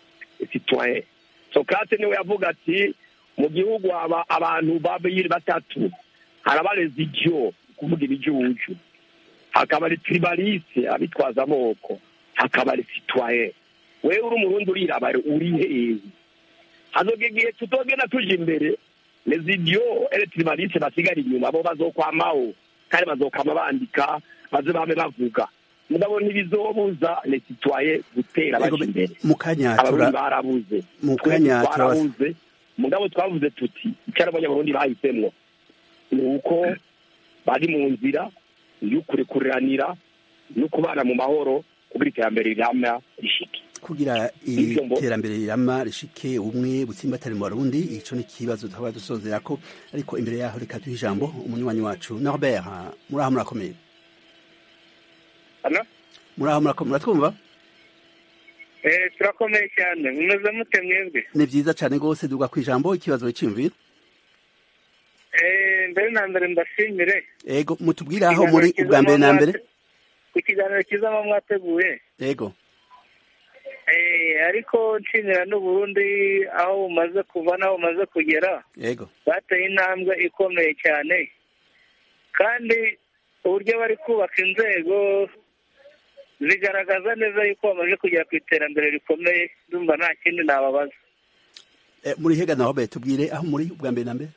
Socrate niwe yavuga ati mu gihugu abantu babiri batatu haraba les idiots kuvuga ibijuju hakaba les tribalistes abitwaza amoko hakaba les citoyens wewe uri umurundi uriraba uri hehe hazoga igihe tutogenda tuje imbere les idiots et les tribalistes basigara inyuma bo bazokwamaho kandi bazokama bandika baze bame bavuga mugabo ntibizobuza les citoyens gutera baje imbere mukanya barabuze twarabuze mugabo twavuze tuti icyara abanyaburundi bahisemwo nuko bari mu nzira y'ukurekuranira no kubana mu mahoro kugira iterambere rirama rishike kugira iterambere rirama rishike umwe butsimbatari mu Barundi ico ni kibazo twaba dusozera ko ariko imbere yaho reka duhe ijambo umunywanyi wacu Norbert muraho murakomeye muraho muratwumva turakomeye cyane mumeze mute mwebwe ni vyiza cane gose duga kwijambo ikibazo cy'imvira mbere na mbere mbashimire ego mutubwira aho muri ubwa mbere na mbere ku kiganiro cyiza mwateguye ego ariko nshimira n'Uburundi aho bumaze kuva n'aho bumaze kugera yego bateye intambwe ikomeye cyane kandi uburyo bari kubaka inzego zigaragaza neza yuko bamaze kugera ku iterambere rikomeye ndumva nta kindi nababaza muri hega naho be tubwire aho muri ubwa mbere na mbere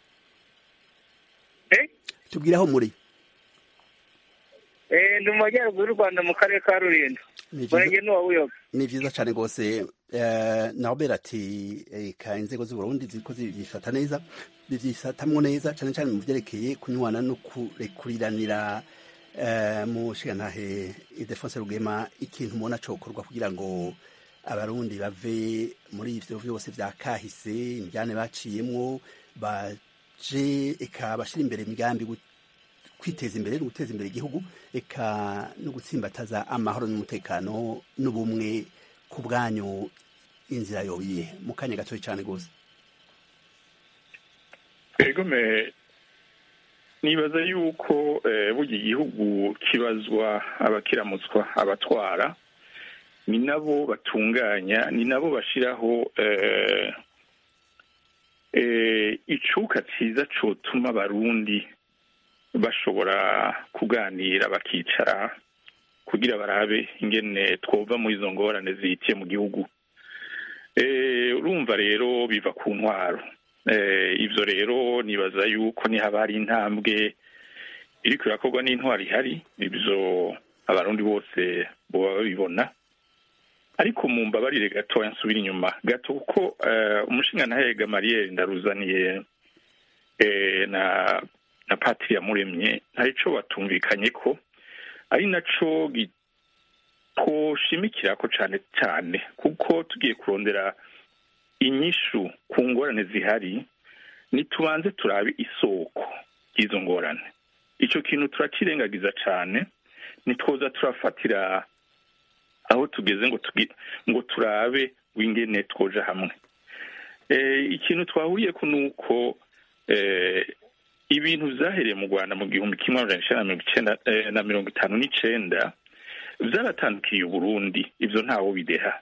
tubwire aho muri ndi mu majyaruguru y'u Rwanda mu karere ka Rulindo murenge n'uwa Buyoga ni vyiza cane gose Norbert ati ka inzego z'Uburundi ziko zifata neza bizifatamwo neza cane cane mu vyerekeye kunywana no kurekuriranira mu shigantahe Ildefonse Rugema ikintu mubona cokorwa kugira ngo abarundi bave muri ivyo vyose vya kahise imbyane baciyemwo baje eka bashira imbere imigambi kwiteza imbere no guteza imbere igihugu eka no gutsimbataza amahoro n'umutekano n'ubumwe ku bwanyu inzira yobiye mu kanya gatoya cyane gose ego nibaza yuko burya igihugu kibazwa abakiramutswa abatwara ni nabo batunganya ni nabo bashiraho icuka ciza cotuma abarundi bashobora kuganira bakicara kugira barabe ingene twova muri izo ngorane zihitiye mu gihugu urumva rero biva ku ntwaro ivyo rero nibaza yuko haba hari intambwe iriko irakorwa n'intwaro ihari ivyo abarundi bose boba babibona ariko mu mbabarire gatoya nsubira inyuma gato kuko umushingantahe Gamaliel ndaruzaniye na Patria Muremye hari ico batumvikanye ko ari naco twoshimikira ko cane cyane kuko tugiye kurondera inyishu ku ngorane zihari nitubanze turabe isoko ry'izo ngorane ico kintu turakirengagiza cane nitwoza turafatira aho tugeze ngo turabe wingene twoja hamwe ikintu twahuriye ko nuko ibintu vyahereye mu Rwanda mu 1959 vyaratandukiye Burundi ivyo ntawo bideha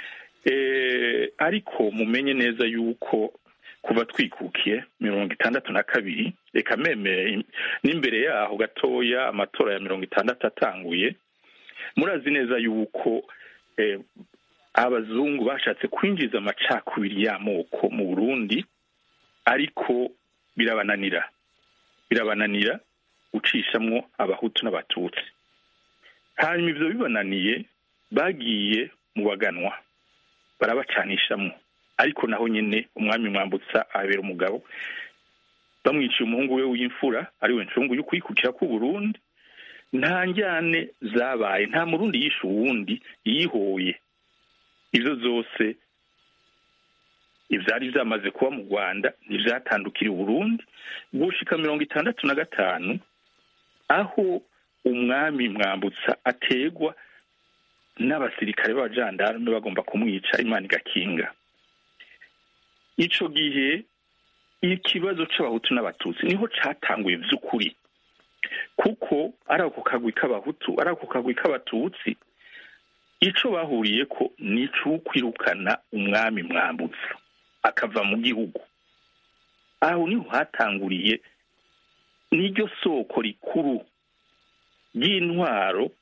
ariko mumenye neza yuko kuva twikukiye 62 reka meme n'imbere yaho gatoya amatora ya 60 atanguye murazi neza yuko abazungu bashatse kwinjiza amacakubiri y'amoko mu Burundi ariko birabananira ucishamwo abahutu n'abatutsi hanyuma ivyo bibananiye bagiye mu baganwa barabacanishamwo ariko naho nyene umwami Mwambutsa abera umugabo bamwiciye umuhungu we w'imfura ari we ncungu y'ukwikukira ku Burundi nta njyane zabaye, nta murundi yishe uwundi yihoye. Ivyo zose ivyari vyamaze kuba mu Rwanda ntivyatandukira Burundi gushika 65 aho umwami Mwambutsa ategwa n'abasirikare b'abajandarume bagomba kumwica, Imana igakinga. Ico gihe ikibazo c'abahutu n'abatutsi niho catanguye vy'ukuri, kuko ari ako kagwi k'abahutu ari ako kagwi k'abatutsi ico bahuriyeko ni kwirukana umwami Mwambutsa akava mu gihugu. Aho niho hatanguriye, niryo soko rikuru ry'intwaro.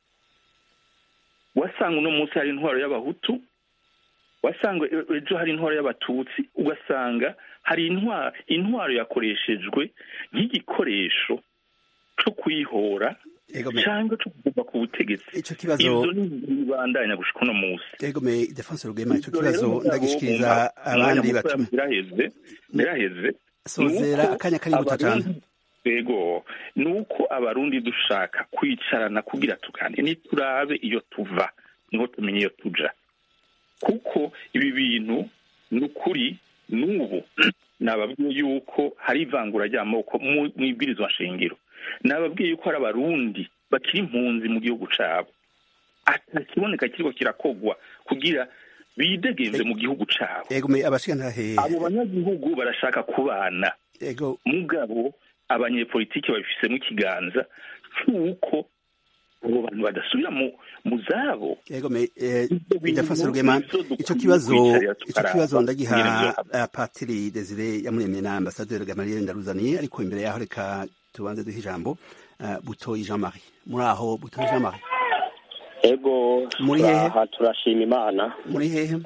Wasanga uno munsi hari intwaro y'abahutu, wasanga ejo hari intwaro y'abatutsi, ugasanga hari intwaro yakoreshejwe nk'igikoresho cyo kwihora cyangwa cyo kuva ku butegetsi. Ico kibazo ivyo nibandanya gushika uno munsi. Egome Defense Rugema, ico kibazo ndagishikiriza abandi batume. Biraheze. Sozera akanya kari guta cyane. Ego nuko abarundi dushaka kwicarana kugira tukane niturabe iyo tuva niho tumenye iyo tuja, kuko ibi bintu nukuri nubu nababwiye yuko hari ivangura ry'amoko mu ibwirizwa nshingiro. Nababwiye yuko hari abarundi bakiri impunzi mu gihugu cabo, atakiboneka kiriko kirakogwa kugira bidegenze mu gihugu cabo. Ego abashika ntahe abo banyagihugu barashaka kubana. Ego mugabo abanyepolitiki babifisemo ikiganza cy'uko abo bantu badasubira mu zabo. Ego Defense Rugema, ico kibazo ndagiha Patiri Desire Yamuremye na Ambassadeur Gamaliel Ndaruzaniye, ariko imbere yaho reka tubanze duhe ijambo Butoyi Jean-Marie. Muri aho Butoyi Jean-Marie? Ego muri hehe? Turashima Imana. Muri hehe?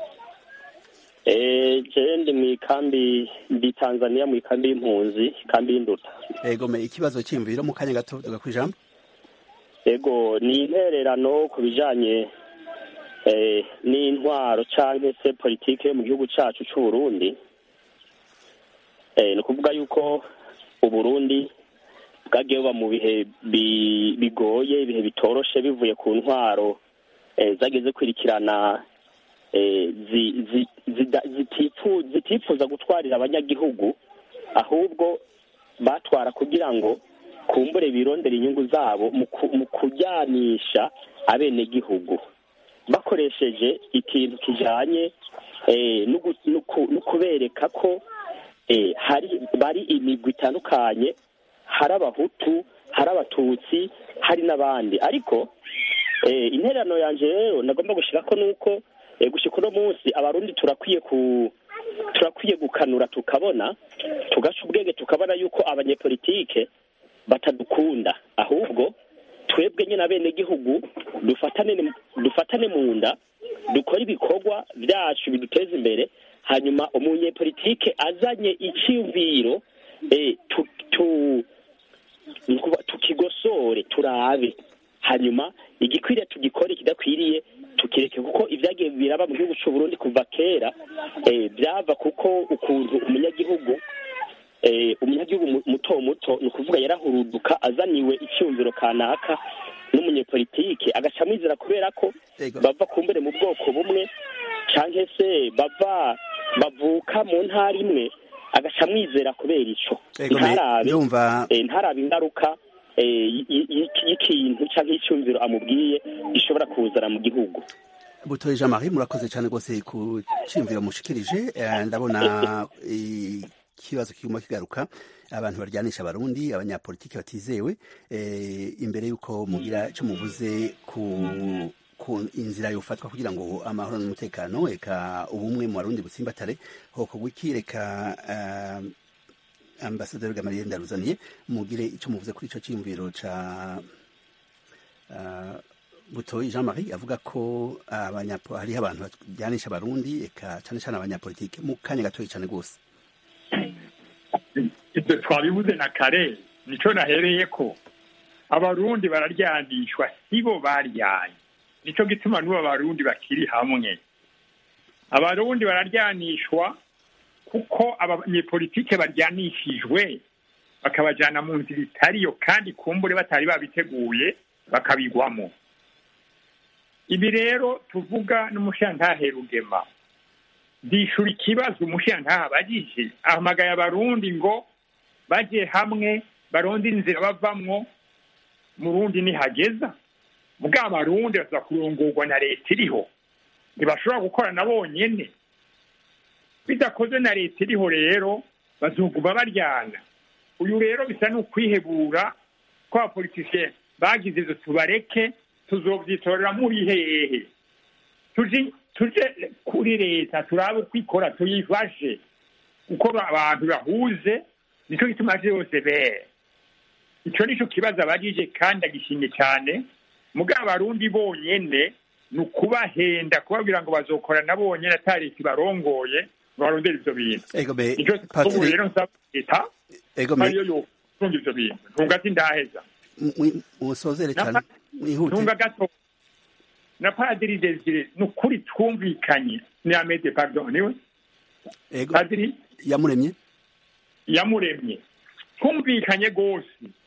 Ndi mu kambi ndi Tanzania, mu kambi y'impunzi, kambi y'Induta. Ego ikibazo cy'imviro mu kanya gato tugakwijambo. Ego ni intererano ku bijanye n'intwaro canke se politike yo mu gihugu cacu c'u Burundi. Ni kuvuga yuko Uburundi bwagiye buba mu bihe bigoye, ibihe bitoroshe bivuye ku ntwaro zageze kwirikirana zitifuza gutwarira abanyagihugu, ahubwo batwara kugira ngo kumbure birondera inyungu zabo mu kujyanisha abenegihugu bakoresheje ikintu kijanye no kubereka ko bari imigwi itandukanye, hari abahutu, hari abatutsi, hari n'abandi. Ariko intererano yanje rero nagomba gushirako nuko gushika uno munsi abarundi turakwiye gukanura, tukabona tugaca ubwenge, tukabona yuko abanyepolitike batadukunda, ahubwo twebwe nyine abenegihugu dufatane mu nda, dukora ibikorwa byacu biduteza imbere, hanyuma umunyepolitike azanye icyumviro tukigosore, turabe, hanyuma igikwiriye tugikore, ikidakwiriye tukireke, kuko ibyagiye biraba mu gihugu cy'u Burundi kuva kera byava kuko ukuntu umunyagihugu muto muto, ni ukuvuga yarahuruduka azaniwe icyumviro kanaka n'umunyepolitike, agaca amwizera kubera ko bava kumbere mu bwoko bumwe cyangwa se bavuka mu ntara imwe, agaca amwizera kubera ico, ntarabe ingaruka y'ikintu cyangwa icyumviro amubwiye gishobora kuzana mu gihugu. Butoyi Jean-Marie, murakoze cyane rwose ku cyumviro mushikirije. Ndabona ikibazo kiguma kigaruka, abantu baryanisha abarundi, abanyapolitiki batizewe. Imbere y'uko mugira icyo muvuze ku inzira yofatwa kugira ngo amahoro n'umutekano eka ubumwe mu barundi butsimbatare, hokorwa iki? Reka Ambassadeur Gamaliel Ndaruzaniye mugire icyo muvuze kuri ico cyumviro ca Butoyi Jean-Marie avuga ko hariho abantu bajyanisha abarundi eka cyane cyane abanyapolitike. Mu kanya gatoya cyane rwose. Ibyo twabibuze na kare, nico nahereye ko abarundi bararyanishwa, sibo baryanye. Nico gituma n'ubu abarundi bakiri hamwe. Abarundi bararyanishwa kuko abanyepolitike baryanishijwe bakabajana mu nzira itariyo, kandi kumbure batari babiteguye, bakabigwamo. Ibi rero tuvuga n'umushantahe Rugema dishura ikibazo umushantahe abagije ahamagaye abarundi ngo baje hamwe baronde inzira bavamwo murundi nihageza muga abarundi baza kurongorwa na leta iriho ntibashobora gukora na bonyene bidakoze na leta iriho rero bazoguma baryana. Uyu rero bisa n'ukwihebura ko abapolitisiye bagize ivyo tubareke tuzovyitorera muri hehe tuje kuri leta turabe kwikora tuyifashe uko abantu bahuze nico gituma vyose bere. Ico nico kibazo abagije kandi agishimye cyane muga abarundi bonyene ni ukubahenda kubabwira ngo bazokora na bonyene atari kibarongoye barondera ivyo bintu. Ico rero nsaba leta ariyo yofunga ivyo bintu ntungati ndaheza musozere cyane mwihute ntunga gato na Padiri Desire nukuri twumvikanye ni Amede pardon niwe Padiri yamuremye twumvikanye gose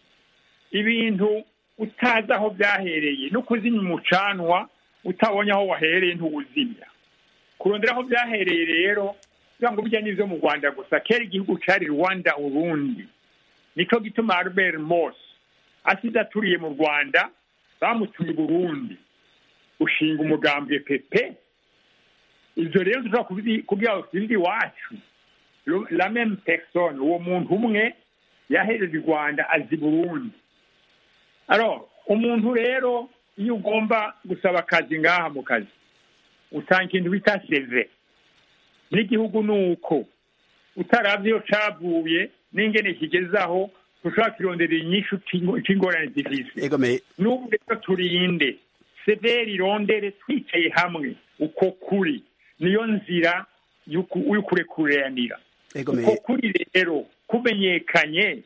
ibintu utaza aho byahereye no kuzinya umucanwa utabonye aho wahereye ntuzimya kurondera aho byahereye rero ngo bijya n'ivyo mu Rwanda gusa kera igihugu cari Rwanda Urundi niko gituma Albert Moss asiza turiye mu Rwanda bamutuye Burundi ushinga umugambwe pepe. Ivyo rero tushobora kugira ubuzindi wacu la même personne uwo muntu umwe yahereje u Rwanda azi Burundi. Alors umuntu rero iyo ugomba gusaba akazi ngaha mu kazi utanga ikintu bita CV n'igihugu nuko utaravye iyo cavuye n'ingene kigezaho tushobora kirondera inyishu c'ingorane zifise. N'ubu rero turinde severi rondere twicaye hamwe uko kuri niyo nzira y'ukurekuranira. Uko kuri rero kumenyekanye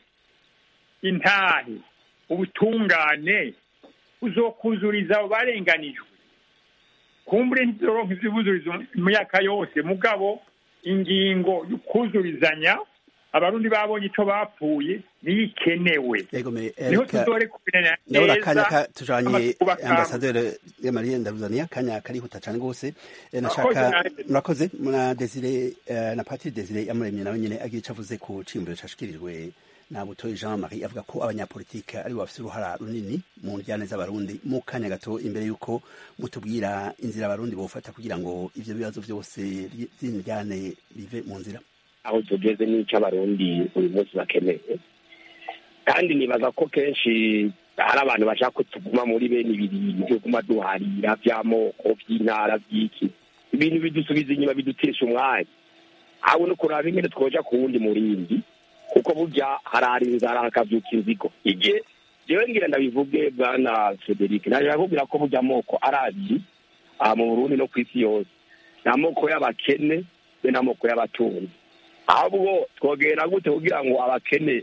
intahe ubutungane uzokuzuriza abo barenganijwe kumbure ntizoronka ivy'ubuzurizo mu myaka yose mugabo ingingo y'ukuzurizanya abarundi babonye ico bapfuye niyikenewe niho tuzore kubirana neza kanya tujanye ambasaderi Marie Ndaruzaniya kanya karihuta cyane gose nashaka murakoze na Desire na Parti Desire yamuremye nawe nyene agiye cavuze ku cimbiro cashkirijwe na Butoyi Jean Marie avuga ko abanyapolitike ari bafite uruhara runini mu njyane z'abarundi. Mu kanya gato imbere yuko mutubwira inzira abarundi bofata kugira ngo ivyo bibazo vyose by'injyane bive mu nzira aho tugeze n'icyo abarundi uyu munsi bakeneye, kandi nibaza ko kenshi hari abantu bashaka ko tuguma muri bene ibintu byo guma duharira by'amoko by'intara by'iki ibintu bidusubiza inyuma bidutesha umwanya aho no kuraba ingene twoja ku wundi murindi kuko burya harari inzara hakavyuka inzigo. Igihe jewe ngira ndabivuge bwana Frederic naje akubwira ko burya amoko arazi mu Burundi no kw'isi yose n'amoko y'abakene be n'amoko y'abatunzi. Ahubwo twogera gute kugira ngo abakene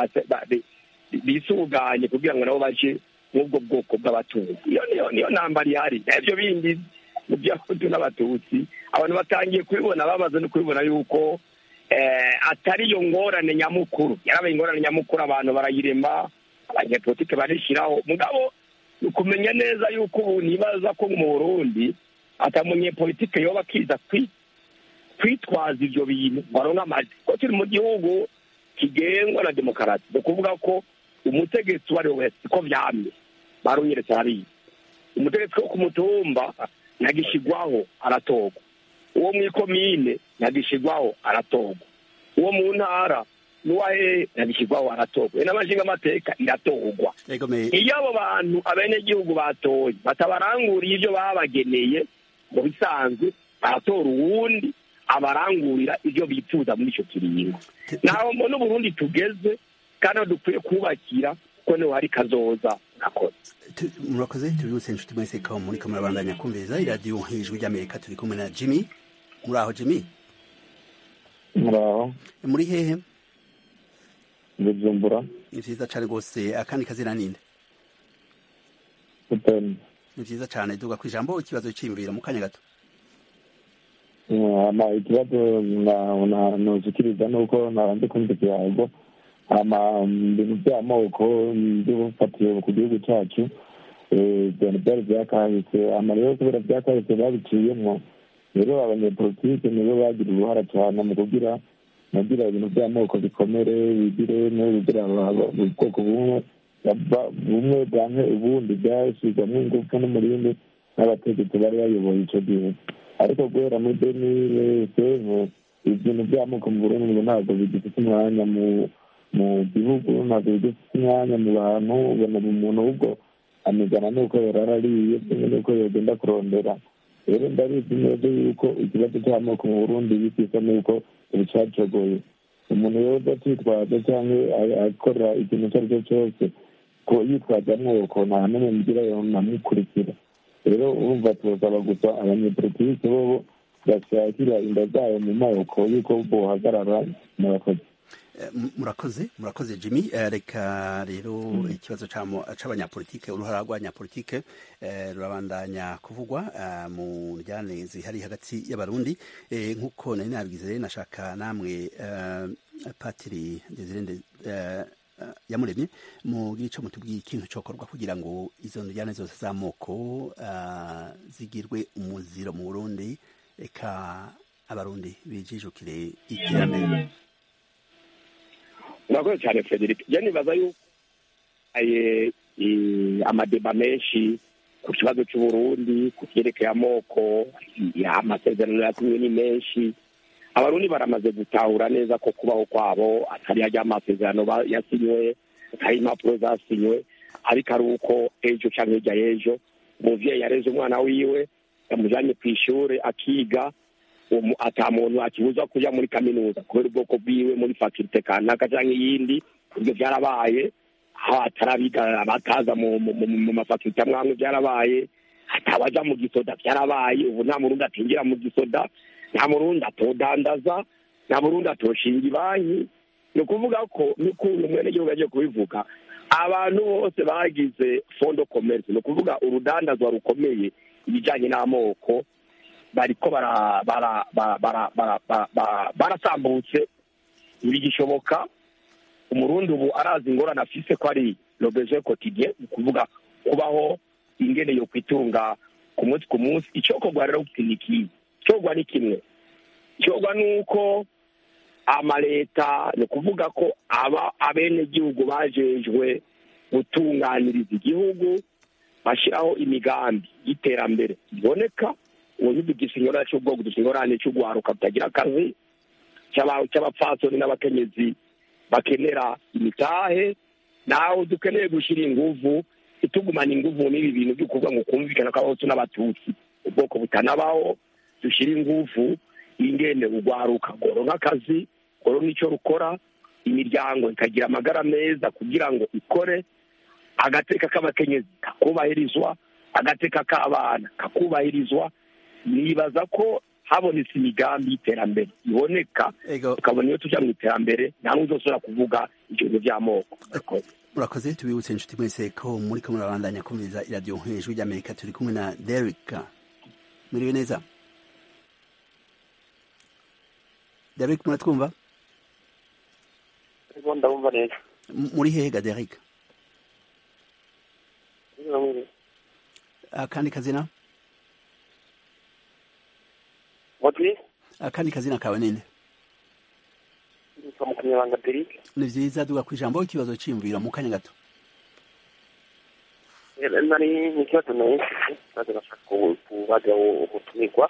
bisuganye kugira ngo nabo baje nk'ubwo bwoko bw'abatunzi? Iyo nambari ihari navyo bindi mu by'abahutu n'abatutsi abantu batangiye kubibona bamaze no kubibona yuko atari yo ngorane nyamukuru. Yarabaye ingorane nyamukuru abantu barayirema abanyapolitike barishiraho mugabo kumenya neza yuko ubu nibaza ko mu Burundi atamunyepolitike yoba kiza kwitwaza ivyo bintu baronka amazi ko turi mu gihugu kigengwa na demokarasi no kuvuga ko umutegetsi wari wese ko vyamye barunyeretse hari umutegetsi wo ku mutumba nagishigwaho aratogwa, uwo mw'ikomine nagishigwaho aratogwa, uwo mu ntara nuwahe nagishigwaho aratogwa, n'amashinga amateka iratogwa. Iyo abo bantu abenegihugu batoye batabaranguriye ivyo babageneye mu bisanzwe baratora uwundi abarangurira ivyo bipfuza muri ico kiringo. Naho mbona Burundi tugeze kandi dukwiye kubakira ko niho hari kazoza. Murakoze tubibutse inshuti mwese ko muri kamera bandanya kumviriza iradiyo Ijwi ry'Amerika. Turi kumwe na Jimmy. Muraho Jimmy? Muraho. Muri hehe? Bujumbura. Ni vyiza cane gose. Akandi kazina ninde? Uteni. Ni vyiza cane. Duga kwijambo ikibazo c'imbira mu kanya gato. Ikibazo nozikiriza nuko nabanze kumvise yago ibintu by'amoko by'ubufatiye ku gihugu cyacu byari byakahise amarero kubera byakahise babiciyemo rero abanyepolitike nibo bagira uruhara cyane mu kugira ibintu by'amoko bikomere bigire n'ubugira ubwoko bumwe bwanke ubundi byashyirwamo ingufu n'umurindi n'abategetsi bari bayoboye icyo gihe ariko guhera muri 2016 ibintu by'amoko mu Burundi ngo ntabwo bigifite umwanya mu gihugu ntabwo bigifite umwanya mu bantu ubona umuntu ahubwo amigana n'uko yararariye kimwe n'uko yagenda kurondera rero ndabizi neza yuko ikibazo cy'amoko mu Burundi bikisa n'uko bicacogoye umuntu yoza atitwaza cyangwa akora ikintu icyo ari cyo cyose ko yitwaza amoko nta n'umwe mugira namukurikira rero urumva turasaba gusa abanyepolitike bo bashakira inda zayo mu maboko yuko bohagarara murakoze Jimmy reka rero ikibazo c'abanyapolitike uruhara rw'abanyapolitike rurabandanya kuvugwa mu njyane zihari hagati y'abarundi nk'uko nari nabigize rero nashaka namwe Patiri Desire Yamuremye mu gico mutubwiye ikintu cokorwa kugira ngo izo njyane zose z'amoko zigirwe umuziro mu Burundi eka abarundi bijijukire iterambere. Murakoze cyane Frederic je nibaza yuko amadeba menshi ku kibazo cy'Uburundi ku cyerekeye amoko amasezerano yatumwe ni menshi abarundi baramaze gutahura neza ko kubaho kwabo atari ajya amasezerano yasinywe atari impapuro zasinywe ariko ari uko ejo cyangwa hirya y'ejo umuvyeyi yareze umwana wiwe yamujanye kw'ishure akiga ata muntu akibuza kuja muri kaminuza kubera ubwoko bwiwe muri fakulte kanaka canke iyindi ibyo byarabaye aho atarabiga abataza mu mafakulte amwamwe byarabaye atabaja mu gisoda byarabaye ubu nta murundi atinjira mu gisoda nta murundi atodandaza nta murundi atoshinga ibanki ni ukuvuga ko n'ukuntu mwene gihugu agiye kubivuga abantu bose bagize fondo commerce ni ukuvuga urudandazwa rukomeye ibijanye n'amoko bariko barasambutse bigishoboka umurundi ubu arazi ingorane afise ko ari le besoin quotidien ukuvuga kubaho ingene yo kwitunga ku munsi icokorwa rero kiniki cogwa ni kimwe cogwa nuko amaleta ni ukuvuga ko abene gihugu bajejwe gutunganiriza igihugu bashiraho imigambi y'iterambere iboneka ubu dugisingora cy'ubwoko dusingorane cy'ugwaruka butagira akazi cy'abapfasoni n'abakenyezi bakenera imitahe naho dukeneye gushira inguvu itugumana inguvu n'ibi bintu byo kuvuga ngo kumvikana kw'abahutu n'abatutsi ubwoko butanabaho dushira inguvu ingene ugwaruka goronka akazi goronka icyo rukora imiryango ikagira amagara meza kugira ngo ikore agateka k'abakenyezi kakubahirizwa agateka k'abana kakubahirizwa nibaza ko habonetse imigambi y'iterambere iboneka ukabona iyo tuja mu iterambere nta n'uzosubira kuvuga ibintu by'amoko. Murakoze tubibutse inshuti mwese ko muriko murabandanya kumviriza iradiyo nk'ijwi ry'Amerika turi kumwe na Derek. Muriwe neza Derek, muratwumva? Ndabumva neza. Muri hega Derek? Akandi kazina? Wati? Akandi kazina kawe ninde? Mukunyabanga Derek. Ni vyiza duga kwijambo ikibazo cyimvira mu kanya gato. Nari nikibazo nayo ndashaka kubaza ubutumikwa.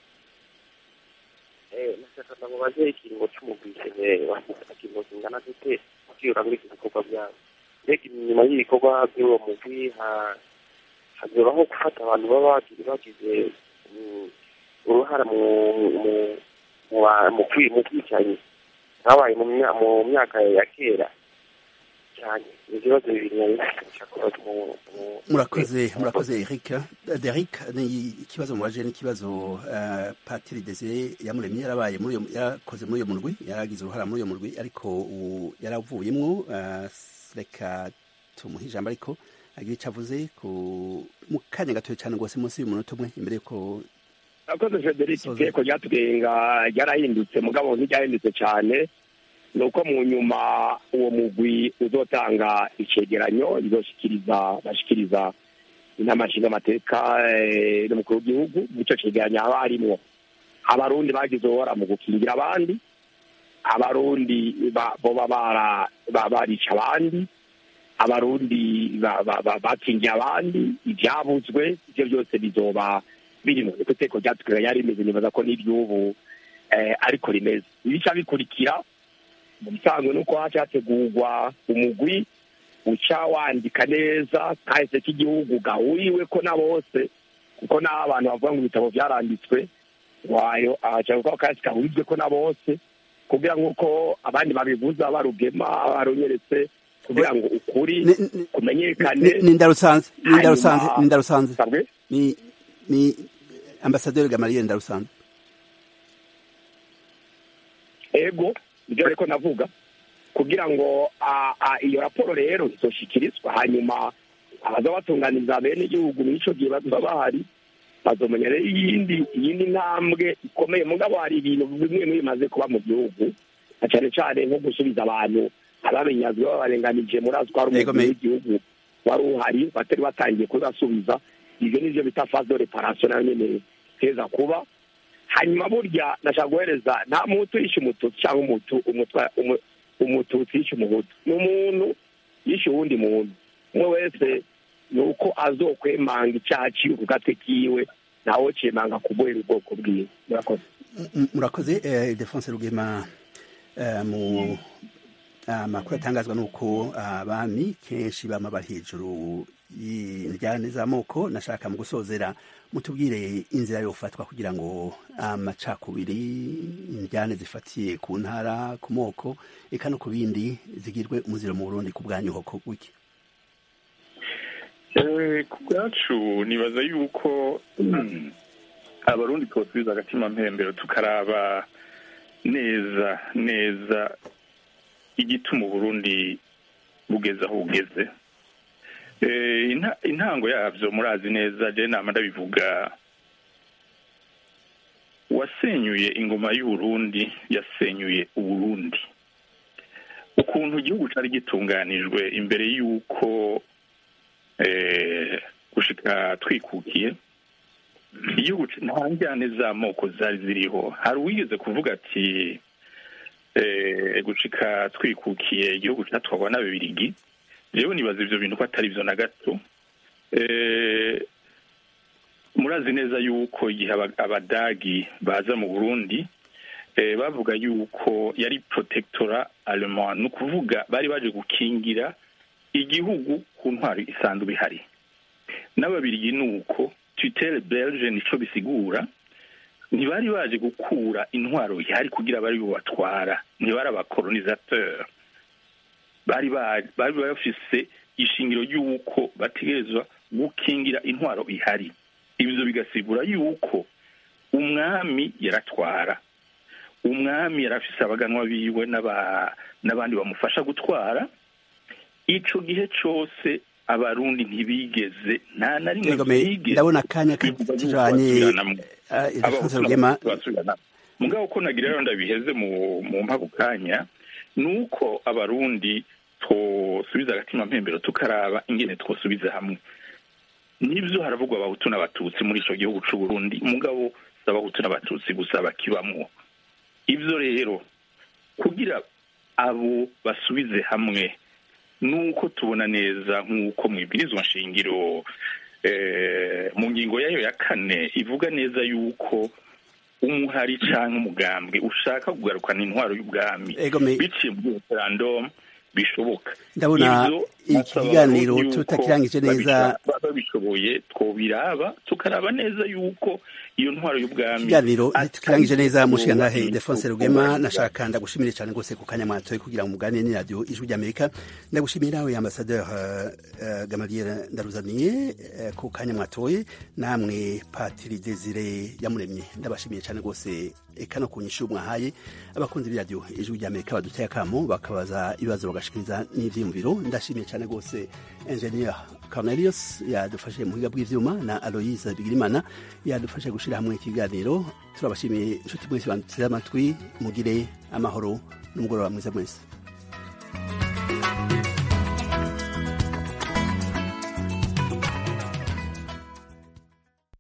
Nashaka kubaza ikingo cy'umubwishene ikingo kingana gute kiyura muri iki gikorwa byawe. Mbega nyuma y'ibikorwa by'uwo mugwi hazobaho gufata abantu baba bagize uruhara mu kwicanyi habaye mu myaka ya kera cyane ibibazo bibiri murakoze Eric. Derek, ni ikibazo mubaje n'ikibazo Patiri Desire Yamuremye yarakoze muri uyo murwi yaragize uruhara muri uyo murwi ariko yaravuyemwo reka tumuhe ijambo ariko agira icyo avuze mu kanya gatoya cyane rwose munsi y'umunota umwe imbere yuko. Murakoze Frederic, iteko ryatugenga ryarahindutse mugabo ntiryahindutse cyane nuko mu nyuma uwo mugwi uzotanga icegeranyo bashikiriza inama nshingamateka n'umukuru w'igihugu nicyo cegeranyo haba harimwo abarundi bagize uruhara mu gukingira abandi, abarundi boba barica abandi, abarundi bakingiye abandi, ibyabuzwe, ibyo byose bizoba biri mu itegeko ryatwira yari rimeze, nibaza ko n'iry'ubu ariko rimeze. Ibica bikurikira mu bisanzwe nuko haca hategurwa umugwi uca wandika neza kahise k'igihugu gahuriwe ko na bose, kuko n'aho abantu bavuga ngo ibitabo byaranditswe wayo ahaca kuko kahise gahurizwe ko na bose, kugira nk'uko abandi babivuza barugema barunyeretse, kugira ngo ukuri kumenyekane. Nindarusanze ni ambasaderi Gamaliel Ndarusanze. Ego ibyo ariko navuga, kugira ngo iyo raporo rero izoshikirizwa, hanyuma abaza batunganiriza bene igihugu n'ico gihe bazoba bahari bazomenya rero iyindi ntambwe ikomeye. Mugabo hari ibintu bimwe bimaze kuba mu gihugu, cyane cyane nko gusubiza abantu ababinyazwe babarenganije muri azwari umukuru w'igihugu wari uhari batari batangiye kubasubiza. Ibyo nivyo bita phase de reparation nayo nyene teza kuba. Hanyuma burya ndashaka guhereza nta muntu yishe umututsi cyangwa umututsi yishe umuhutu, n'umuntu yishe uwundi muntu. Umwe wese ni uko azokwemanga icyaha ciwe ku gatwe kiwe, nawe cemanga kubohera ubwoko bwiwe. Murakoze. Defonse Rugema, mu amakuru atangazwa nuko abami kenshi bama bari hejuru y'indyane z'amoko. Nashaka mu gusozera mutubwire inzira yofatwa kugira ngo amacakubiri, indyane zifatiye ku ntara, ku moko, eka no ku bindi zigirwe umuziro mu Burundi. ku bwanyu hoko wiki? Ku bwacu nibaza yuko abarundi twosubiza agatima mpembero tukaraba neza igituma Uburundi bugeze aho bugeze. Intango yavyo murazi neza, je nama ndabivuga, wasenyuye ingoma y'Uburundi yasenyuye Uburundi. Ukuntu igihugu cari gitunganijwe imbere y'uko gushika twikukiye, igihugu nta njyane z'amoko zari ziriho. Hari uwigeze kuvuga ati gushika twikukiye igihugu cyatwagwa n'Ababirigi. Jewe nibaza ivyo bintu ko atari vyo na gato. Murazi neza yuko igihe abadagi baza mu Burundi bavuga yuko yari protectora allemand, no kuvuga bari baje gukingira igihugu ku ntwaro isanzwe bihari. N'Ababirigi nuko tutelle belge nico bisigura, ntibari baje gukura intwaro ihari kugira bari batwara, ntibari abakolonisateur. Bari bafise ishingiro y'uko bategerezwa gukingira intwaro ihari. Ibyo bigasigura yuko umwami yaratwara, umwami yarafise abaganwa biwe n'abandi bamufasha gutwara. Ico gihe cose abarundi ntibigeze, nta na rimwe bigeze. Ndabona akanya kijanye mugabo ko nagira rero ndabiheze mu mpagukanya, nuko abarundi twosubiza agatima mpembero tukaraba ingene twosubiza hamwe. Nivyo haravugwa abahutu n'abatutsi muri ico gihugu c'u Burundi, mugabo abahutu n'abatutsi gusa bakibamwo. Ivyo rero kugira abo basubize hamwe, nuko tubona neza nk'uko mwibwirizwa nshingiro mu ngingo yayo ya 4 ivuga neza yuko umuhari canke umugambwe ushaka kugarukana intwaro y'ubwami biciye mu referendum bishoboka. Ndabona ikiganiro tutakirangije neza, babishoboye twobiraba tukaraba neza yuko iyo ntwaro y'ubwami ikiganiro tukirangije neza. Mushigantahe Defonse Rugema, nashaka ndagushimire cyane gose ku kanya mwatoye kugira ngo muganire ni radio Ijwi ry'Amerika. Ndagushimira we ambassadeur Gamaliel Ndaruzaniye ku kanya mwatoye, namwe Patiri Desire Yamuremye ndabashimiye cyane gose, eka no kunyishu mwahaye abakunzi b'iradio Ijwi ry'Amerika baduteye akamo bakabaza ibibazo bagashikiriza n'ivyiyumviro. Ndashimiye cyane gose Engineer Cornelius yadufashe mu higa bw'ivyuma na Aloise Bigirimana yadufashe gushira hamwe ikiganiro. Turabashimiye inshuti mwese bandutse amatwi, mugire amahoro n'umugoroba mwiza mwese.